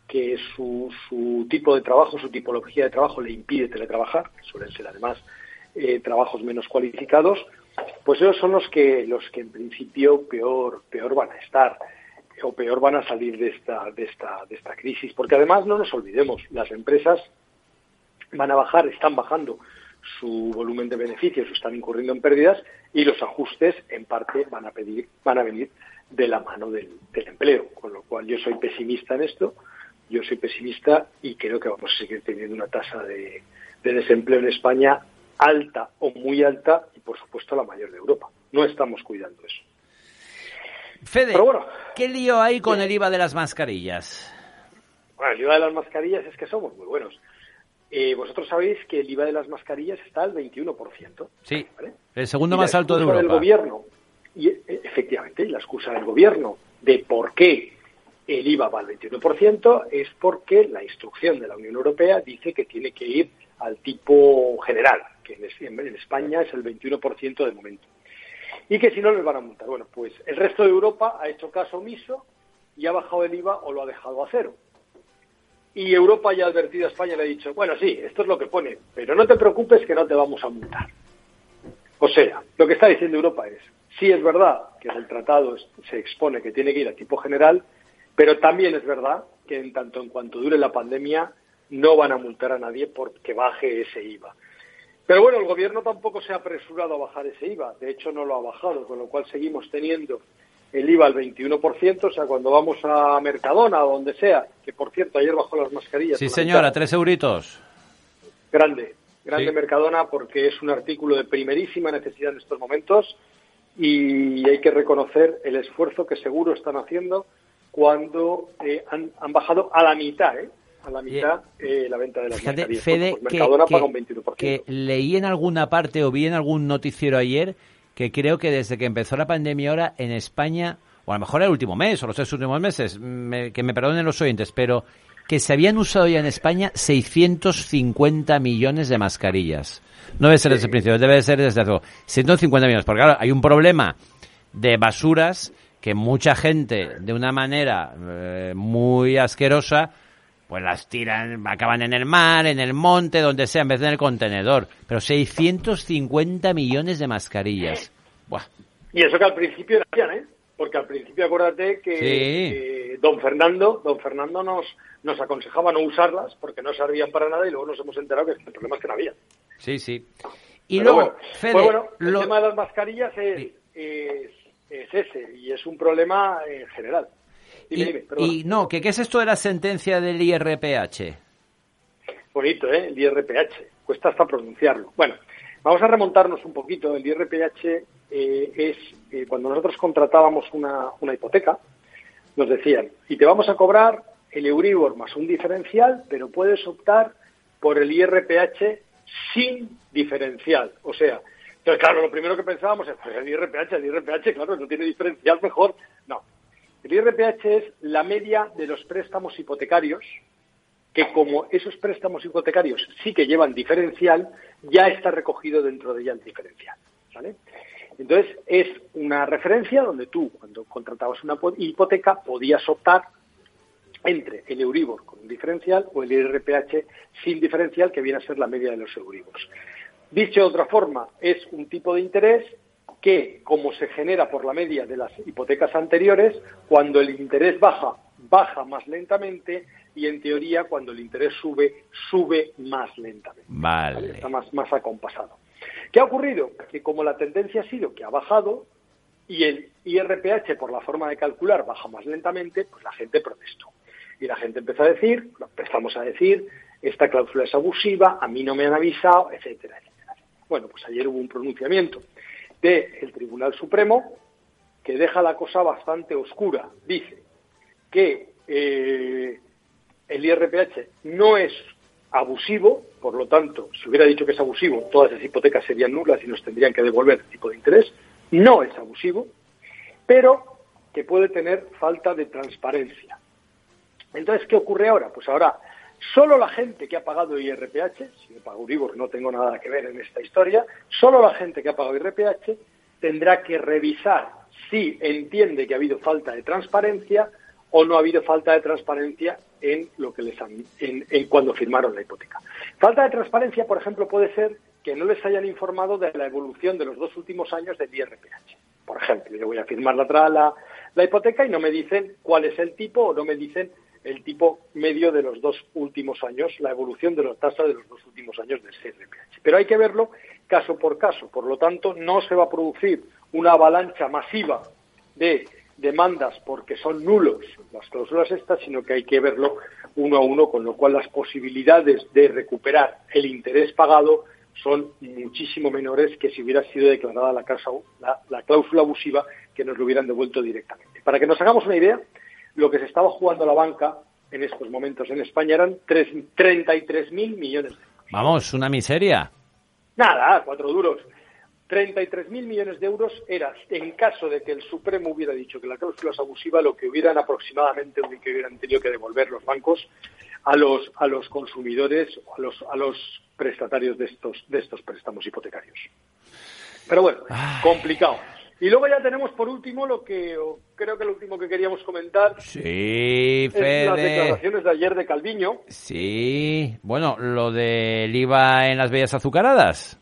su tipo de trabajo, su tipología de trabajo le impide teletrabajar, que suelen ser además trabajos menos cualificados, pues esos son los que en principio peor van a estar o peor van a salir de esta crisis, porque además no nos olvidemos, las empresas están bajando su volumen de beneficios, están incurriendo en pérdidas y los ajustes en parte van a venir de la mano del empleo, con lo cual yo soy pesimista en esto, y creo que vamos a seguir teniendo una tasa de desempleo en España alta o muy alta y por supuesto la mayor de Europa. No estamos cuidando eso. Fede, pero bueno, ¿qué lío hay con el IVA de las mascarillas? Bueno, el IVA de las mascarillas es que somos muy buenos. Vosotros sabéis que el IVA de las mascarillas está al 21%. Sí, ¿vale? El segundo más alto de Europa. Del gobierno, y efectivamente, la excusa del gobierno de por qué el IVA va al 21% es porque la instrucción de la Unión Europea dice que tiene que ir al tipo general, que en España es el 21% de momento. Y que si no les van a multar. Bueno, pues el resto de Europa ha hecho caso omiso y ha bajado el IVA o lo ha dejado a cero. Y Europa ya ha advertido a España y le ha dicho, bueno, sí, esto es lo que pone, pero no te preocupes que no te vamos a multar. O sea, lo que está diciendo Europa es, sí es verdad que en el tratado se expone que tiene que ir a tipo general, pero también es verdad que en tanto en cuanto dure la pandemia no van a multar a nadie porque baje ese IVA. Pero bueno, el gobierno tampoco se ha apresurado a bajar ese IVA, de hecho no lo ha bajado, con lo cual seguimos teniendo el IVA al 21%, o sea, cuando vamos a Mercadona o donde sea, que por cierto ayer bajó las mascarillas. Sí señora, 3 euritos. Grande sí. Mercadona, porque es un artículo de primerísima necesidad en estos momentos y hay que reconocer el esfuerzo que seguro están haciendo cuando han bajado a la mitad, la venta de las mascarillas. Fede, pues Mercadona paga un 21%. Que leí en alguna parte o vi en algún noticiero ayer que creo que desde que empezó la pandemia ahora en España, o a lo mejor el último mes o los 3 últimos meses, que me perdonen los oyentes, pero que se habían usado ya en España 650 millones de mascarillas. No debe ser desde el principio, debe ser desde hace 150 millones, porque claro, hay un problema de basuras que mucha gente, de una manera muy asquerosa, pues las tiran, acaban en el mar, en el monte, donde sea, en vez de en el contenedor. Pero 650 millones de mascarillas. Buah. Y eso que al principio eran, porque al principio acuérdate que don Fernando nos aconsejaba no usarlas porque no servían para nada y luego nos hemos enterado que el problema es que no había. Sí, sí. Y pero luego, Fede, el tema de las mascarillas es ese, y es un problema general. Dime, ¿qué es esto de la sentencia del IRPH? Bonito, el IRPH. Cuesta hasta pronunciarlo. Bueno, vamos a remontarnos un poquito. El IRPH es cuando nosotros contratábamos una hipoteca, nos decían, y te vamos a cobrar el Euribor más un diferencial, pero puedes optar por el IRPH sin diferencial. O sea, entonces, claro, lo primero que pensábamos es, pues el IRPH, claro, no tiene diferencial, mejor. No. El IRPH es la media de los préstamos hipotecarios, que como esos préstamos hipotecarios sí que llevan diferencial, ya está recogido dentro de ella el diferencial, ¿vale? Entonces, es una referencia donde tú, cuando contratabas una hipoteca, podías optar entre el Euribor con un diferencial o el IRPH sin diferencial, que viene a ser la media de los Euribors. Dicho de otra forma, es un tipo de interés que, como se genera por la media de las hipotecas anteriores, cuando el interés baja más lentamente, y en teoría cuando el interés sube más lentamente. Vale. Está más acompasado. ¿Qué ha ocurrido? Que como la tendencia ha sido que ha bajado y el IRPH, por la forma de calcular, baja más lentamente, pues la gente protestó. Y la gente empezó a decir, empezamos a decir, esta cláusula es abusiva, a mí no me han avisado, etcétera, etcétera. Bueno, pues ayer hubo un pronunciamiento del Tribunal Supremo que deja la cosa bastante oscura. Dice que el IRPH no es abusivo, por lo tanto, si hubiera dicho que es abusivo, todas las hipotecas serían nulas y nos tendrían que devolver el tipo de interés. No es abusivo, pero que puede tener falta de transparencia. Entonces, ¿qué ocurre ahora? Pues ahora, solo la gente que ha pagado IRPH, si yo pago Euribor no tengo nada que ver en esta historia, solo la gente que ha pagado IRPH tendrá que revisar si entiende que ha habido falta de transparencia o no ha habido falta de transparencia en lo que en cuando firmaron la hipoteca. Falta de transparencia, por ejemplo, puede ser que no les hayan informado de la evolución de los 2 últimos años del IRPH. Por ejemplo, yo voy a firmar la hipoteca y no me dicen cuál es el tipo o no me dicen el tipo medio de los 2 últimos años, la evolución de la tasa de los 2 últimos años del IRPH. Pero hay que verlo caso por caso. Por lo tanto, no se va a producir una avalancha masiva de demandas porque son nulos las cláusulas estas, sino que hay que verlo uno a uno, con lo cual las posibilidades de recuperar el interés pagado son muchísimo menores que si hubiera sido declarada la cláusula abusiva, que nos lo hubieran devuelto directamente. Para que nos hagamos una idea, lo que se estaba jugando la banca en estos momentos en España eran 33.000 millones de euros. Vamos, una miseria. Nada, 4 duros. 33.000 millones de euros era, en caso de que el Supremo hubiera dicho que la cláusula es abusiva, lo que hubieran aproximadamente que hubieran tenido que devolver los bancos a los consumidores o a los prestatarios de estos préstamos hipotecarios. Pero bueno, complicado. Y luego ya tenemos por último creo que lo último que queríamos comentar. Sí, Fede. Es las declaraciones de ayer de Calviño. Sí, bueno, lo del IVA en las bebidas azucaradas.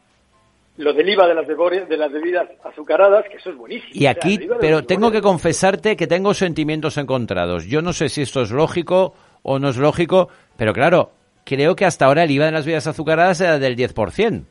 Lo del IVA de las bebidas azucaradas, que eso es buenísimo. Y aquí, pero tengo que confesarte que tengo sentimientos encontrados. Yo no sé si esto es lógico o no es lógico, pero claro, creo que hasta ahora el IVA de las bebidas azucaradas era del 10%.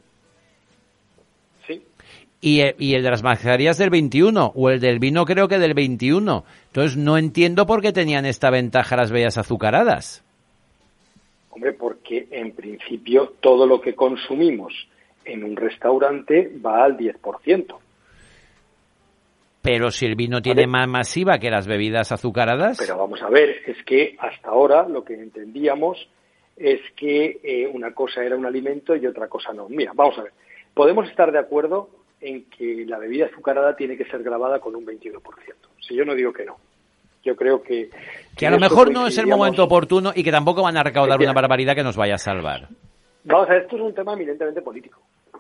Sí. Y el de las mascarillas del 21%, o el del vino creo que del 21%. Entonces no entiendo por qué tenían esta ventaja las bebidas azucaradas. Hombre, porque en principio todo lo que consumimos en un restaurante va al 10%. Pero si el vino tiene más masiva que las bebidas azucaradas. Pero vamos a ver, es que hasta ahora lo que entendíamos es que una cosa era un alimento y otra cosa no. Mira, vamos a ver, podemos estar de acuerdo en que la bebida azucarada tiene que ser grabada con un 21%. Si yo no digo que no. Yo creo que a lo mejor no es el momento oportuno y que tampoco van a recaudar una barbaridad que nos vaya a salvar. Vamos a ver, esto es un tema eminentemente político.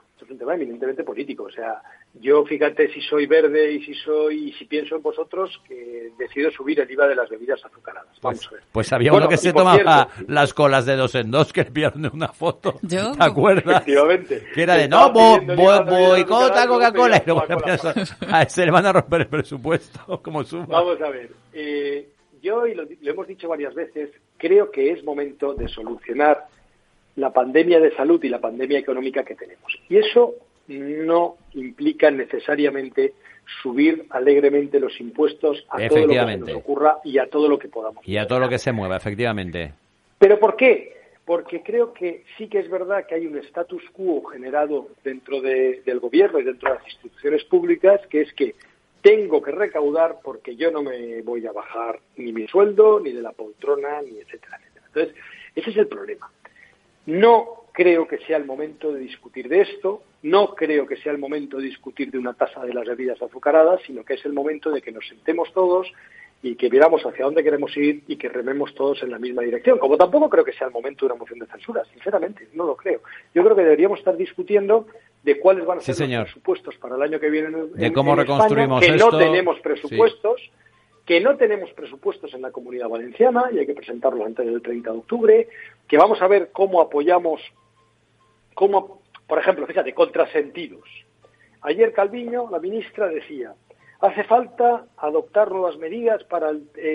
O sea, yo fíjate si soy verde y si pienso en vosotros, que decido subir el IVA de las bebidas azucaradas. Vamos a ver. Pues había uno que se tomaba las colas de 2 en 2 que le pillaron una foto. ¿Yo? ¿Te acuerdas? Efectivamente. Que era de boicota Coca-Cola y luego a ese le van a romper el presupuesto como suba. Vamos a ver. Yo, y lo hemos dicho varias veces, creo que es momento de solucionar la pandemia de salud y la pandemia económica que tenemos. Y eso no implica necesariamente subir alegremente los impuestos a todo lo que se nos ocurra y a todo lo que podamos. Y a todo lo que se mueva, efectivamente. ¿Pero por qué? Porque creo que sí que es verdad que hay un status quo generado dentro del gobierno y dentro de las instituciones públicas, que es que tengo que recaudar porque yo no me voy a bajar ni mi sueldo, ni de la poltrona, ni etcétera, etcétera. Entonces, ese es el problema. No creo que sea el momento de discutir de esto, no creo que sea el momento de discutir de una tasa de las bebidas azucaradas, sino que es el momento de que nos sentemos todos y que veamos hacia dónde queremos ir y que rememos todos en la misma dirección. Como tampoco creo que sea el momento de una moción de censura, sinceramente, no lo creo. Yo creo que deberíamos estar discutiendo de cuáles van a ser los presupuestos para el año que viene de cómo reconstruimos España, que esto. No tenemos presupuestos. Sí. Que no tenemos presupuestos en la Comunidad Valenciana y hay que presentarlo antes del 30 de octubre, que vamos a ver cómo apoyamos, por ejemplo, fíjate, contrasentidos. Ayer Calviño, la ministra, decía, hace falta adoptar nuevas medidas para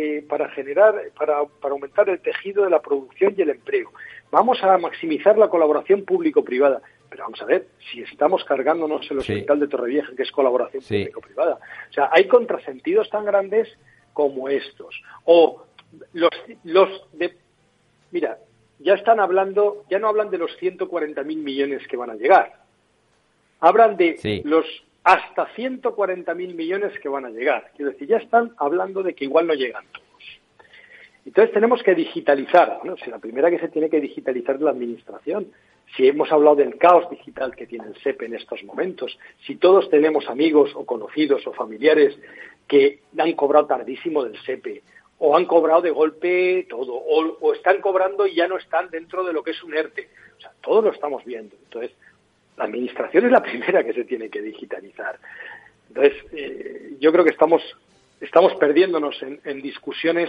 aumentar el tejido de la producción y el empleo. Vamos a maximizar la colaboración público-privada. Pero vamos a ver, si estamos cargándonos el hospital de Torrevieja, que es colaboración público-privada. O sea, hay contrasentidos tan grandes como estos. O mira, ya no hablan de los 140.000 millones que van a llegar. Hablan de los hasta 140.000 millones que van a llegar. Quiero decir, ya están hablando de que igual no llegan todos. Entonces tenemos que digitalizar. Bueno, si la primera que se tiene que digitalizar es la administración. Si hemos hablado del caos digital que tiene el SEPE en estos momentos, si todos tenemos amigos o conocidos o familiares que han cobrado tardísimo del SEPE, o han cobrado de golpe todo, o están cobrando y ya no están dentro de lo que es un ERTE. O sea, todo lo estamos viendo. Entonces, la administración es la primera que se tiene que digitalizar. Entonces, yo creo que estamos perdiéndonos en discusiones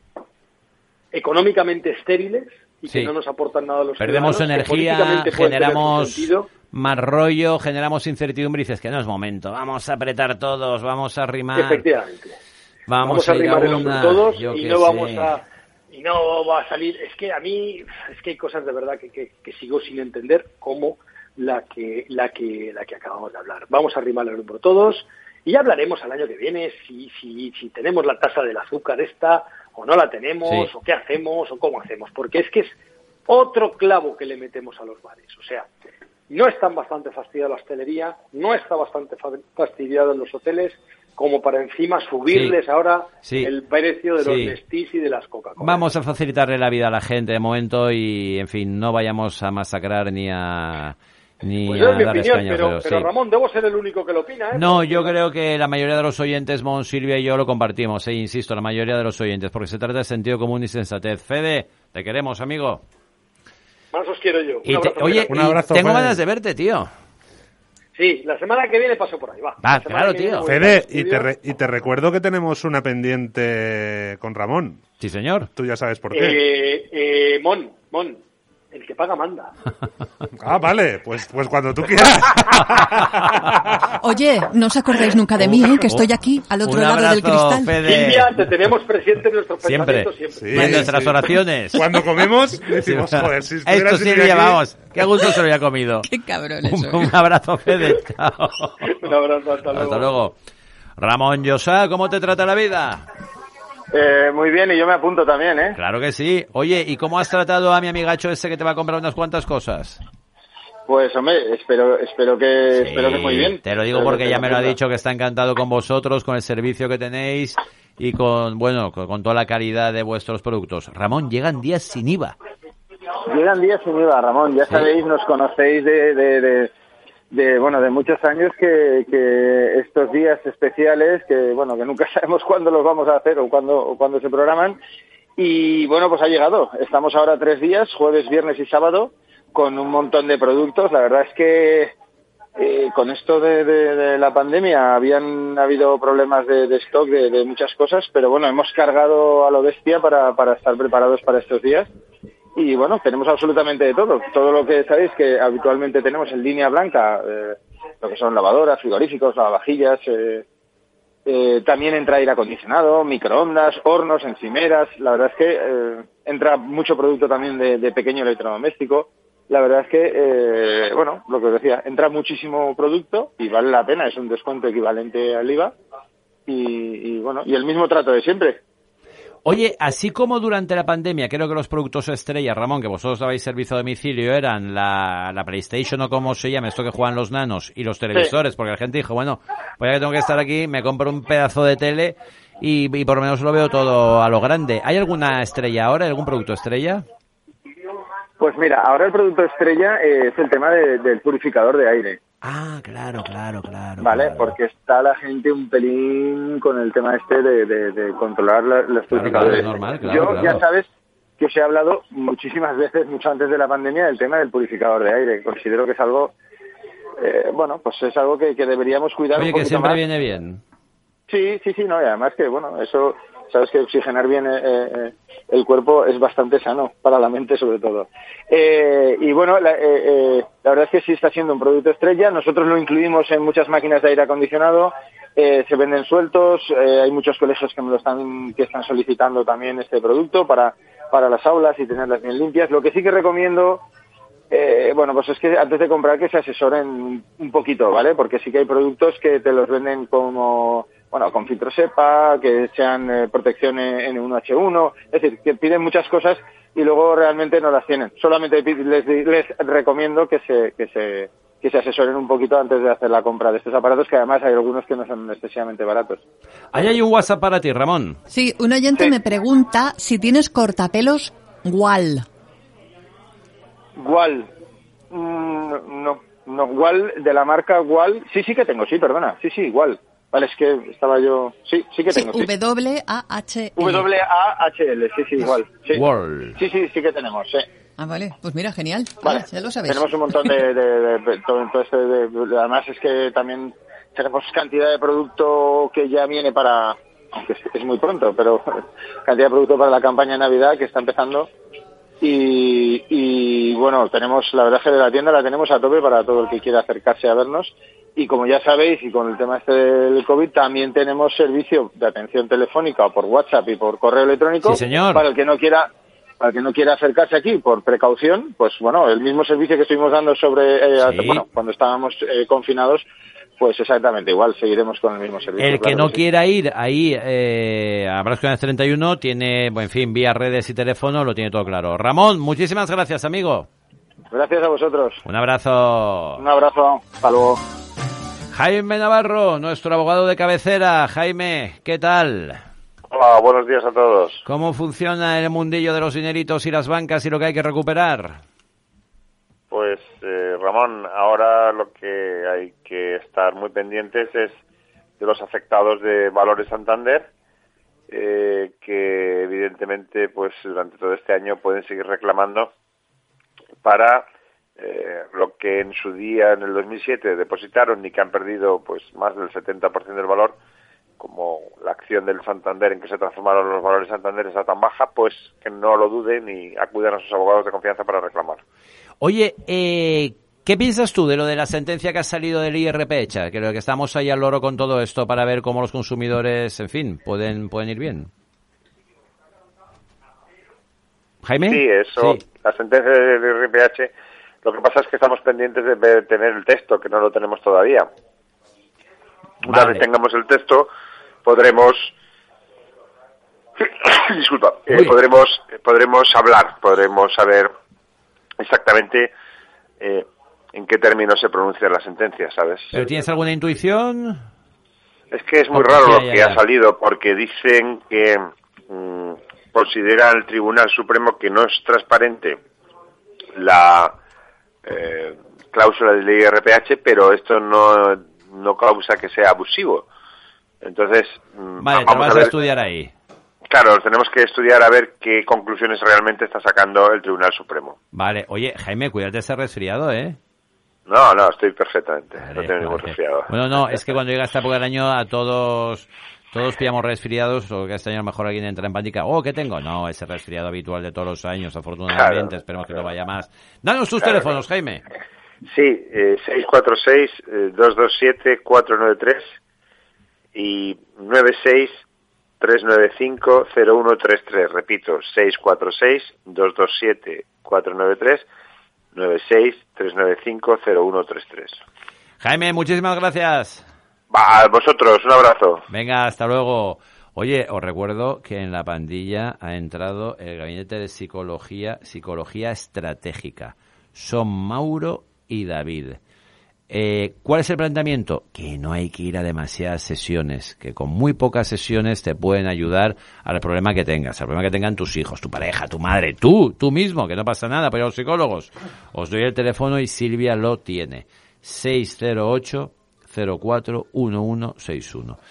económicamente estériles, y que no nos aportan nada a los perdemos ciudadanos, energía, generamos más rollo, generamos incertidumbre y dices que no es momento, vamos a apretar todos, vamos a arrimar. Efectivamente. Vamos a arrimar el hombro todos y no vamos a... Y no va a salir... Es que a mí, es que hay cosas de verdad que sigo sin entender, como la que acabamos de hablar. Vamos a arrimar el hombro todos y ya hablaremos al año que viene si tenemos la tasa del azúcar esta o no la tenemos, o qué hacemos, o cómo hacemos, porque es que es otro clavo que le metemos a los bares. O sea, no están bastante fastidiada la hostelería, no está bastante fastidiada los hoteles, como para encima subirles ahora el precio de los Nestís y de las Coca-Cola. Vamos a facilitarle la vida a la gente de momento y, en fin, no vayamos a masacrar ni a dar escaños. Pero Ramón, debo ser el único que lo opina, ¿eh? No, yo creo que la mayoría de los oyentes, Mon, Silvia y yo lo compartimos, insisto, la mayoría de los oyentes, porque se trata de sentido común y sensatez. Fede, te queremos, amigo. Más os quiero yo. Un abrazo, tengo ganas de verte, tío. Sí, la semana que viene paso por ahí, va. Claro, tío. Fede, y te recuerdo que tenemos una pendiente con Ramón. Sí, señor. Tú ya sabes por qué. Mon, el que paga manda. Vale, pues cuando tú quieras. Oye, no os acordáis nunca de mí, que estoy aquí, al otro lado del cristal. Fede. Silvia, te tenemos presente en nuestros pensamientos siempre. Sí, en nuestras oraciones. Cuando comemos, decimos, joder, si esto Silvia, vamos, qué gusto se lo había comido. Qué cabrón eso. Un abrazo, Fede. Chao. Un abrazo, hasta luego. Hasta luego. Ramón Llosá, ¿cómo te trata la vida? Muy bien, y yo me apunto también, ¿eh? Claro que sí. Oye, ¿y cómo has tratado a mi amigacho ese que te va a comprar unas cuantas cosas? Pues hombre, espero que muy bien. Te lo digo porque ya me lo ha dicho que está encantado con vosotros, con el servicio que tenéis y con toda la calidad de vuestros productos. Ramón, llegan días sin IVA. Llegan días sin IVA, Ramón. Ya sabéis, nos conocéis de muchos años que estos días especiales, que nunca sabemos cuándo los vamos a hacer o cuándo se programan. Y bueno, pues ha llegado. Estamos ahora 3 días, jueves, viernes y sábado, con un montón de productos. La verdad es que con esto de la pandemia habían habido problemas de stock de muchas cosas, pero bueno, hemos cargado a lo bestia para estar preparados para estos días. Y bueno, tenemos absolutamente de todo. Todo lo que sabéis que habitualmente tenemos en línea blanca, lo que son lavadoras, frigoríficos, lavavajillas, también entra aire acondicionado, microondas, hornos, encimeras. La verdad es que entra mucho producto también de pequeño electrodoméstico. La verdad es que, lo que os decía, entra muchísimo producto y vale la pena, es un descuento equivalente al IVA y el mismo trato de siempre. Oye, así como durante la pandemia, creo que los productos estrella, Ramón, que vosotros dabais servicio a domicilio, eran la PlayStation o como se llama, esto que juegan los nanos, y los televisores, porque la gente dijo, pues ya que tengo que estar aquí, me compro un pedazo de tele y por lo menos lo veo todo a lo grande. ¿Hay alguna estrella ahora, algún producto estrella? Pues mira, ahora el producto estrella es el tema del purificador de aire. Ah, claro. Vale, porque está la gente un pelín con el tema de controlar los purificadores. Claro, normal, Ya sabes que os he hablado muchísimas veces, mucho antes de la pandemia, del tema del purificador de aire. Considero que es algo, es algo que deberíamos cuidar un poquito más. Oye, que siempre viene bien. Sí, y además que, eso, sabes que oxigenar bien el cuerpo es bastante sano, para la mente sobre todo. La verdad es que sí está siendo un producto estrella. Nosotros lo incluimos en muchas máquinas de aire acondicionado, se venden sueltos, hay muchos colegios que están solicitando también este producto para las aulas y tenerlas bien limpias. Lo que sí que recomiendo, es que antes de comprar que se asesoren un poquito, ¿vale? Porque sí que hay productos que te los venden como con filtro SEPA, que sean protección N1H1, es decir, que piden muchas cosas y luego realmente no las tienen. Solamente les recomiendo que se asesoren un poquito antes de hacer la compra de estos aparatos, que además hay algunos que no son excesivamente baratos. Ahí hay un WhatsApp para ti, Ramón. Sí, un oyente me pregunta si tienes cortapelos Wall. Wall. No, Wall, de la marca Wall. Sí que tengo, perdona. Sí, Wall. Vale, es que estaba yo... Sí que tengo, sí. W-A-H-L. W-A-H-L, sí, igual. Sí. World. Sí que tenemos, sí. Ah, vale, pues mira, genial. Vale, ya lo sabéis. Tenemos un montón además es que también tenemos cantidad de producto que ya viene para... Aunque es muy pronto, pero cantidad de producto para la campaña de Navidad que está empezando. Y tenemos, la verdad es que de la tienda la tenemos a tope para todo el que quiera acercarse a vernos. Y como ya sabéis, y con el tema del COVID, también tenemos servicio de atención telefónica o por WhatsApp y por correo electrónico. Sí, señor. Para el que no quiera acercarse aquí por precaución, pues el mismo servicio que estuvimos dando cuando estábamos confinados, pues exactamente igual, seguiremos con el mismo servicio. El que no quiera ir ahí a Brascones 31 tiene, vía redes y teléfono, lo tiene todo claro. Ramón, muchísimas gracias, amigo. Gracias a vosotros. Un abrazo. Hasta luego. Jaime Navarro, nuestro abogado de cabecera. Jaime, ¿qué tal? Hola, buenos días a todos. ¿Cómo funciona el mundillo de los dineritos y las bancas y lo que hay que recuperar? Pues, Ramón, ahora lo que hay que estar muy pendientes es de los afectados de Valores Santander, que evidentemente pues durante todo este año pueden seguir reclamando para lo que en su día, en el 2007, depositaron y que han perdido pues más del 70% del valor, como la acción del Santander en que se transformaron los Valores Santander está tan baja, pues que no lo duden y acudan a sus abogados de confianza para reclamar. Oye, ¿qué piensas tú de lo de la sentencia que ha salido del IRPH? Creo que estamos ahí al loro con todo esto para ver cómo los consumidores, pueden ir bien. ¿Jaime? Sí, eso, sí. La sentencia del IRPH, lo que pasa es que estamos pendientes de tener el texto, que no lo tenemos todavía. Una vez tengamos el texto, podremos podremos hablar, podremos saber exactamente en qué términos se pronuncia la sentencia, ¿sabes? ¿Pero tienes alguna intuición? Es que es muy raro lo que ha salido, porque dicen que considera el Tribunal Supremo que no es transparente la cláusula del IRPH, pero esto no causa que sea abusivo. Entonces, vale, te vas a estudiar ahí. Claro, tenemos que estudiar a ver qué conclusiones realmente está sacando el Tribunal Supremo. Vale, oye, Jaime, cuídate de ese resfriado, ¿eh? No, estoy perfectamente, no tengo ningún resfriado. Bueno, no, es que cuando llega esta época del año a todos pillamos resfriados, o que este año a lo mejor alguien entra en pánica. ¿Qué tengo? No, ese resfriado habitual de todos los años, afortunadamente, esperemos que no vaya más. Danos tus teléfonos, Jaime. Sí, 646-227-493 y 96-395-0133. Repito, 646-227-493, 96-395-0133. Jaime, muchísimas gracias. A vosotros, un abrazo. Venga, hasta luego. Oye, os recuerdo que en la pandilla ha entrado el gabinete de psicología estratégica. Son Mauro y David. ¿Cuál es el planteamiento? Que no hay que ir a demasiadas sesiones, que con muy pocas sesiones te pueden ayudar al problema que tengas, al problema que tengan tus hijos, tu pareja, tu madre, tú mismo, que no pasa nada, pero los psicólogos. Os doy el teléfono y Silvia lo tiene. 608-04-1161.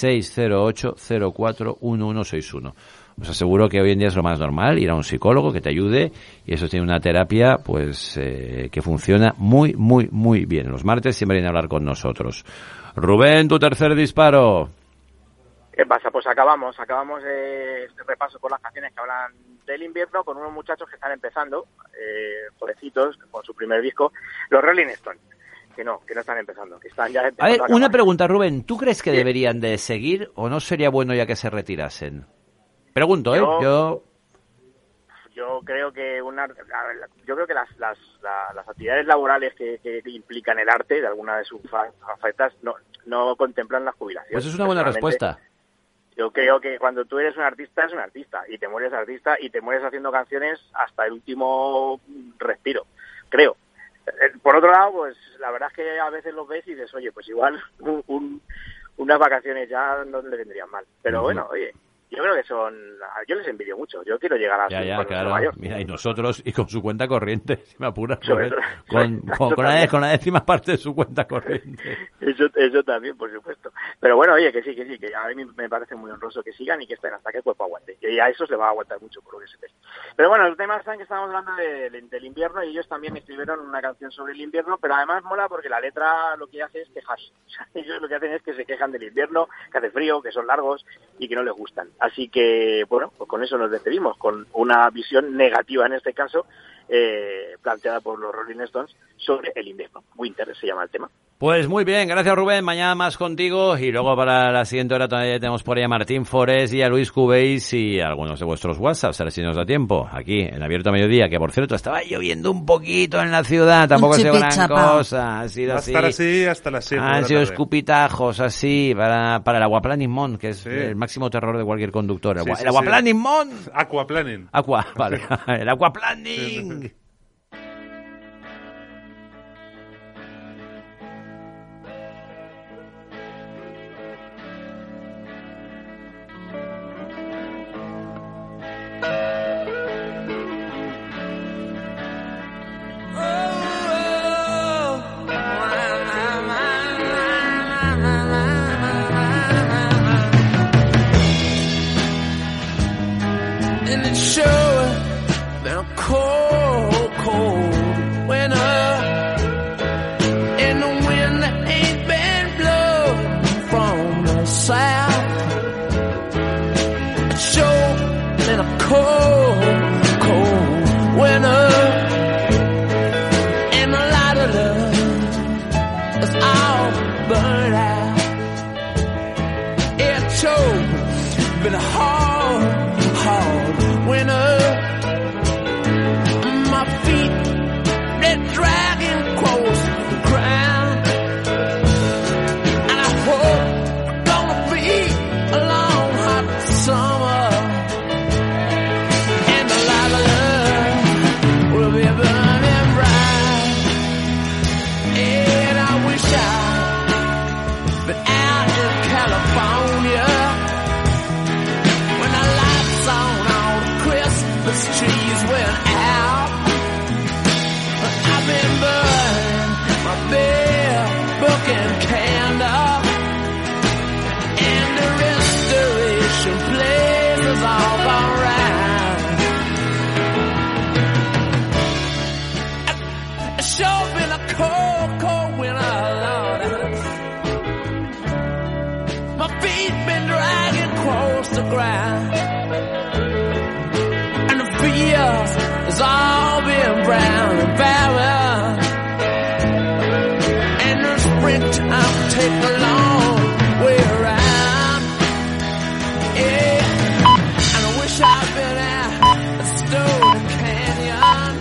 608-04-1161. Os aseguro que hoy en día es lo más normal ir a un psicólogo que te ayude, y eso tiene una terapia pues que funciona muy, muy, muy bien. Los martes siempre vienen a hablar con nosotros. Rubén, tu tercer disparo. ¿Qué pasa? Pues acabamos este repaso por las canciones que hablan del invierno con unos muchachos que están empezando, jovencitos, con su primer disco, los Rolling Stones. Que no están empezando, que están ya empezando. A ver, una pregunta, Rubén, ¿tú crees que deberían de seguir o no sería bueno ya que se retirasen? Pregunto, Yo creo que las actividades laborales que implican el arte, de alguna de sus facetas, no contemplan la jubilación. Pues es una buena respuesta. Yo creo que cuando tú eres un artista, y te mueres artista, y te mueres haciendo canciones hasta el último respiro, creo. Por otro lado, pues la verdad es que a veces los ves y dices, oye, pues igual unas vacaciones ya no le vendrían mal. Pero bueno, oye, yo creo que yo les envidio mucho. Yo quiero llegar a claro. mayor. Mira, y nosotros, y con su cuenta corriente, si me apuras, con la décima parte de su cuenta corriente. Eso también, por supuesto. Pero bueno, oye, que sí, que a mí me parece muy honroso que sigan y que estén hasta que el cuerpo aguante. Y a eso se va a aguantar mucho, por lo que se ve. Pero bueno, el tema es que estamos hablando del invierno, y ellos también escribieron una canción sobre el invierno, pero además mola porque la letra lo que hace es quejarse. O sea, ellos lo que hacen es que se quejan del invierno, que hace frío, que son largos y que no les gustan. Así que, bueno, pues con eso nos despedimos, con una visión negativa en este caso, planteada por los Rolling Stones sobre el invierno. Winter se llama el tema. Pues muy bien, gracias Rubén, mañana más contigo, y luego para la siguiente hora todavía tenemos por ahí a Martín Forés y a Luis Cubéis y algunos de vuestros WhatsApps, a ver si nos da tiempo, aquí en Abierto a Mediodía, que por cierto estaba lloviendo un poquito en la ciudad, tampoco ha sido gran cosa, ha sido así. Va a estar así hasta las 7 de la tarde. Han sido escupitajos así para el Aquaplaning Mon, que es el máximo terror de cualquier conductor. El Aquaplaning Mon. Aquaplaning. Vale. El Aquaplaning. Sí. feet been dragging across the ground, and the fields has all been brown and barren, and the springtime take a long way around. Yeah, and I wish I'd been at Stone Canyon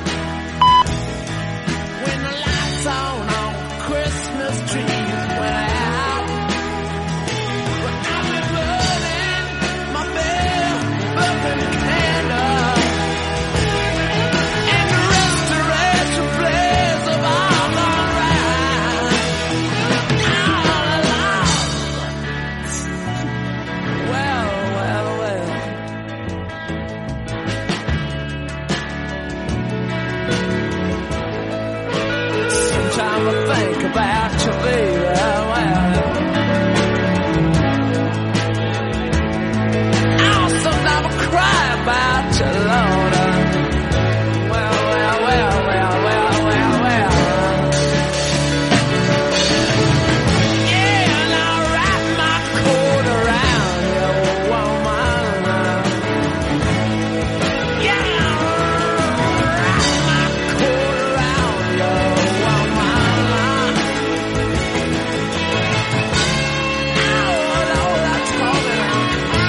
when the lights on Christmas trees went out. But I've been burning my bare burning candle, and the restoration flares have all gone round. All along. Well, well, well. Sometimes I think about you, baby. Well, oh, sometimes I cry about you, Lord. Well, well, well, well, well, well, well. Yeah, and I'll wrap my coat around you, woman. Yeah, I'll wrap my coat around you, woman. Oh, Lord, that's coming out.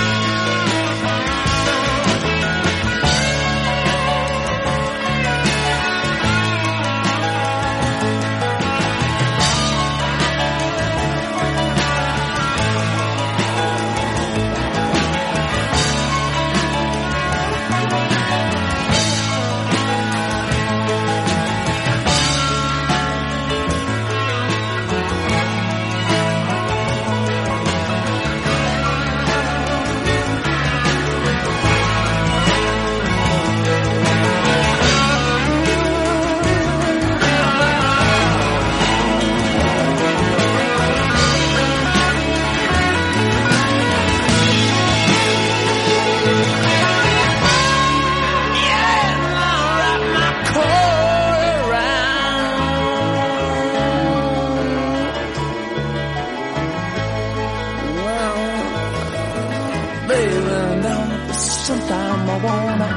Baby, now sometimes I wanna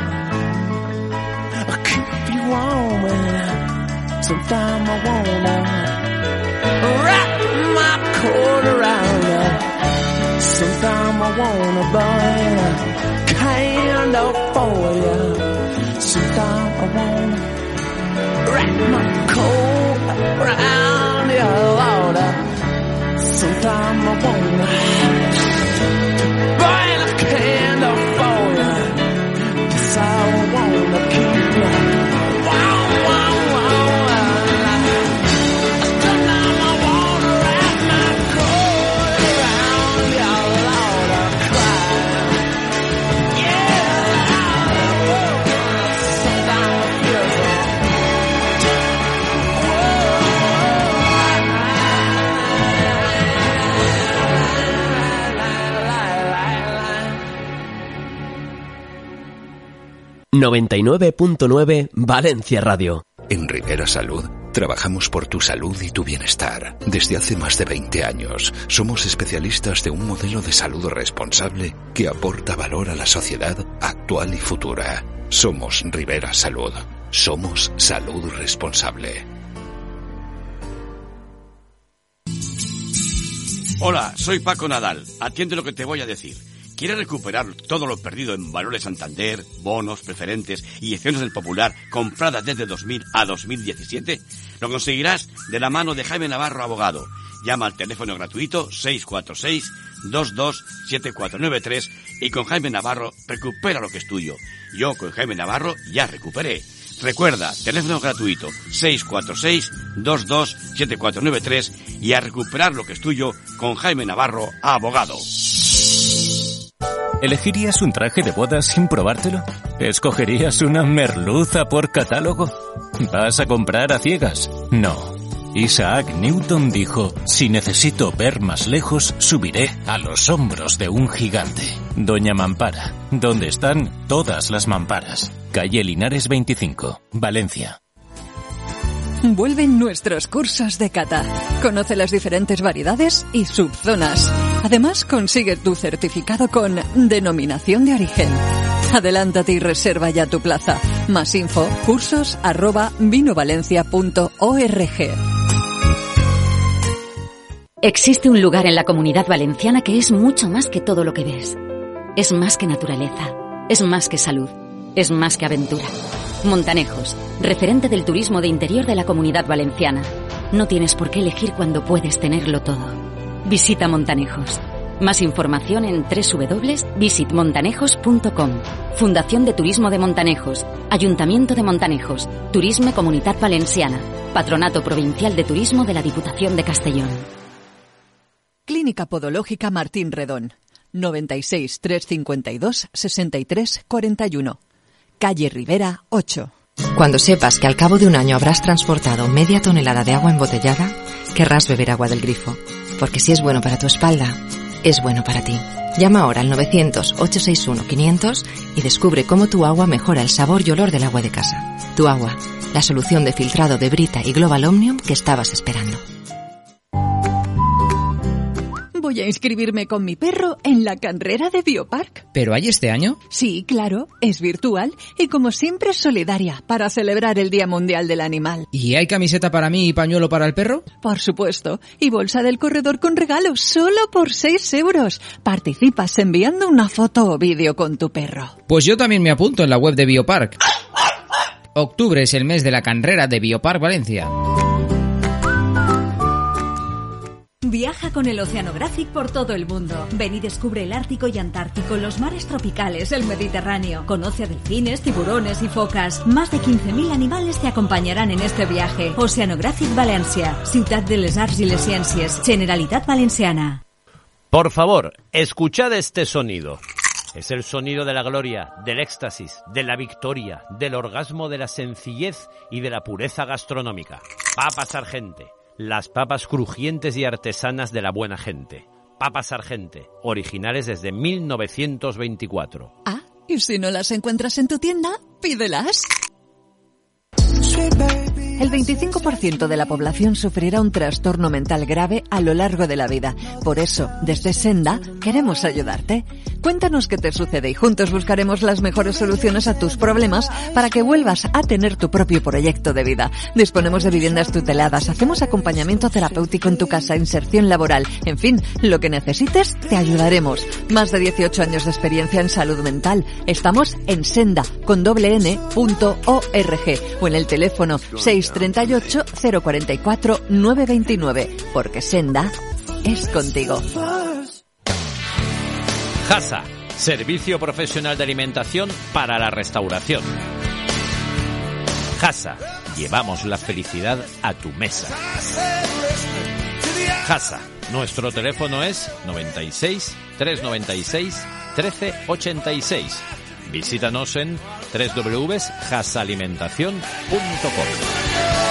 keep you warm, and sometimes I wanna wrap my coat around you. Sometimes I wanna burn a candle for you. Sometimes I wanna wrap my coat around you, Lord. Sometimes I wanna burn a candle for you. Yes, I wanna keep you. Wow, wow, wow, sometimes I wanna wrap my coat around you, Lord, I cry. Yeah, sometimes I feel so. ...99.9 Valencia Radio. En Rivera Salud trabajamos por tu salud y tu bienestar. Desde hace más de 20 años somos especialistas de un modelo de salud responsable que aporta valor a la sociedad actual y futura. Somos Rivera Salud. Somos salud responsable. Hola, soy Paco Nadal. Atiende lo que te voy a decir. ¿Quieres recuperar todo lo perdido en Valores Santander, bonos, preferentes y acciones del Popular compradas desde 2000 a 2017? Lo conseguirás de la mano de Jaime Navarro, abogado. Llama al teléfono gratuito 646-227493 y con Jaime Navarro recupera lo que es tuyo. Yo con Jaime Navarro ya recuperé. Recuerda, teléfono gratuito 646-227493 y a recuperar lo que es tuyo con Jaime Navarro, abogado. ¿Elegirías un traje de boda sin probártelo? ¿Escogerías una merluza por catálogo? ¿Vas a comprar a ciegas? No. Isaac Newton dijo, si necesito ver más lejos, subiré a los hombros de un gigante. Doña Mampara, donde están todas las mamparas. Calle Linares 25, Valencia. Vuelven nuestros cursos de cata. Conoce las diferentes variedades y subzonas. Además, consigue tu certificado con denominación de origen. Adelántate y reserva ya tu plaza. Más info, cursos@vinovalencia.org. Existe un lugar en la Comunidad Valenciana que es mucho más que todo lo que ves. Es más que naturaleza, es más que salud, es más que aventura. Montanejos, referente del turismo de interior de la Comunidad Valenciana. No tienes por qué elegir cuando puedes tenerlo todo. Visita Montanejos. Más información en www.visitmontanejos.com. Fundación de Turismo de Montanejos, Ayuntamiento de Montanejos, Turisme Comunitat Valenciana, Patronato Provincial de Turismo de la Diputación de Castellón. Clínica Podológica Martín Redón, 96 352 63 41, calle Rivera 8. Cuando sepas que al cabo de un año habrás transportado media tonelada de agua embotellada, querrás beber agua del grifo, porque si es bueno para tu espalda, es bueno para ti. Llama ahora al 900-861-500 y descubre cómo tu agua mejora el sabor y olor del agua de casa. Tu agua, la solución de filtrado de Brita y Global Omnium que estabas esperando. Voy a inscribirme con mi perro en la carrera de Biopark. ¿Pero hay este año? Sí, claro, es virtual y como siempre solidaria para celebrar el Día Mundial del Animal. ¿Y hay camiseta para mí y pañuelo para el perro? Por supuesto, y bolsa del corredor con regalo solo por 6 euros. Participas enviando una foto o vídeo con tu perro. Pues yo también me apunto en la web de Biopark. Octubre es el mes de la carrera de Biopark Valencia. Viaja con el Oceanographic por todo el mundo. Ven y descubre el Ártico y Antártico, los mares tropicales, el Mediterráneo. Conoce a delfines, tiburones y focas. Más de 15.000 animales te acompañarán en este viaje. Oceanographic Valencia, Ciutat de les Arts y les Ciències, Generalitat Valenciana. Por favor, escuchad este sonido. Es el sonido de la gloria, del éxtasis, de la victoria, del orgasmo, de la sencillez y de la pureza gastronómica. Papas Argente. Las papas crujientes y artesanas de la buena gente. Papas Argente, originales desde 1924. Ah, y si no las encuentras en tu tienda, pídelas. El 25% de la población sufrirá un trastorno mental grave a lo largo de la vida. Por eso, desde Senda, queremos ayudarte. Cuéntanos qué te sucede y juntos buscaremos las mejores soluciones a tus problemas para que vuelvas a tener tu propio proyecto de vida. Disponemos de viviendas tuteladas, hacemos acompañamiento terapéutico en tu casa, inserción laboral, en fin, lo que necesites, te ayudaremos. Más de 18 años de experiencia en salud mental. Estamos en Senda, con n.org o en el teléfono 638 044 929, porque Senda es contigo. Jasa, servicio profesional de alimentación para la restauración. Jasa, llevamos la felicidad a tu mesa. Jasa, nuestro teléfono es 96 396 1386. Visítanos en www.jasaalimentacion.com.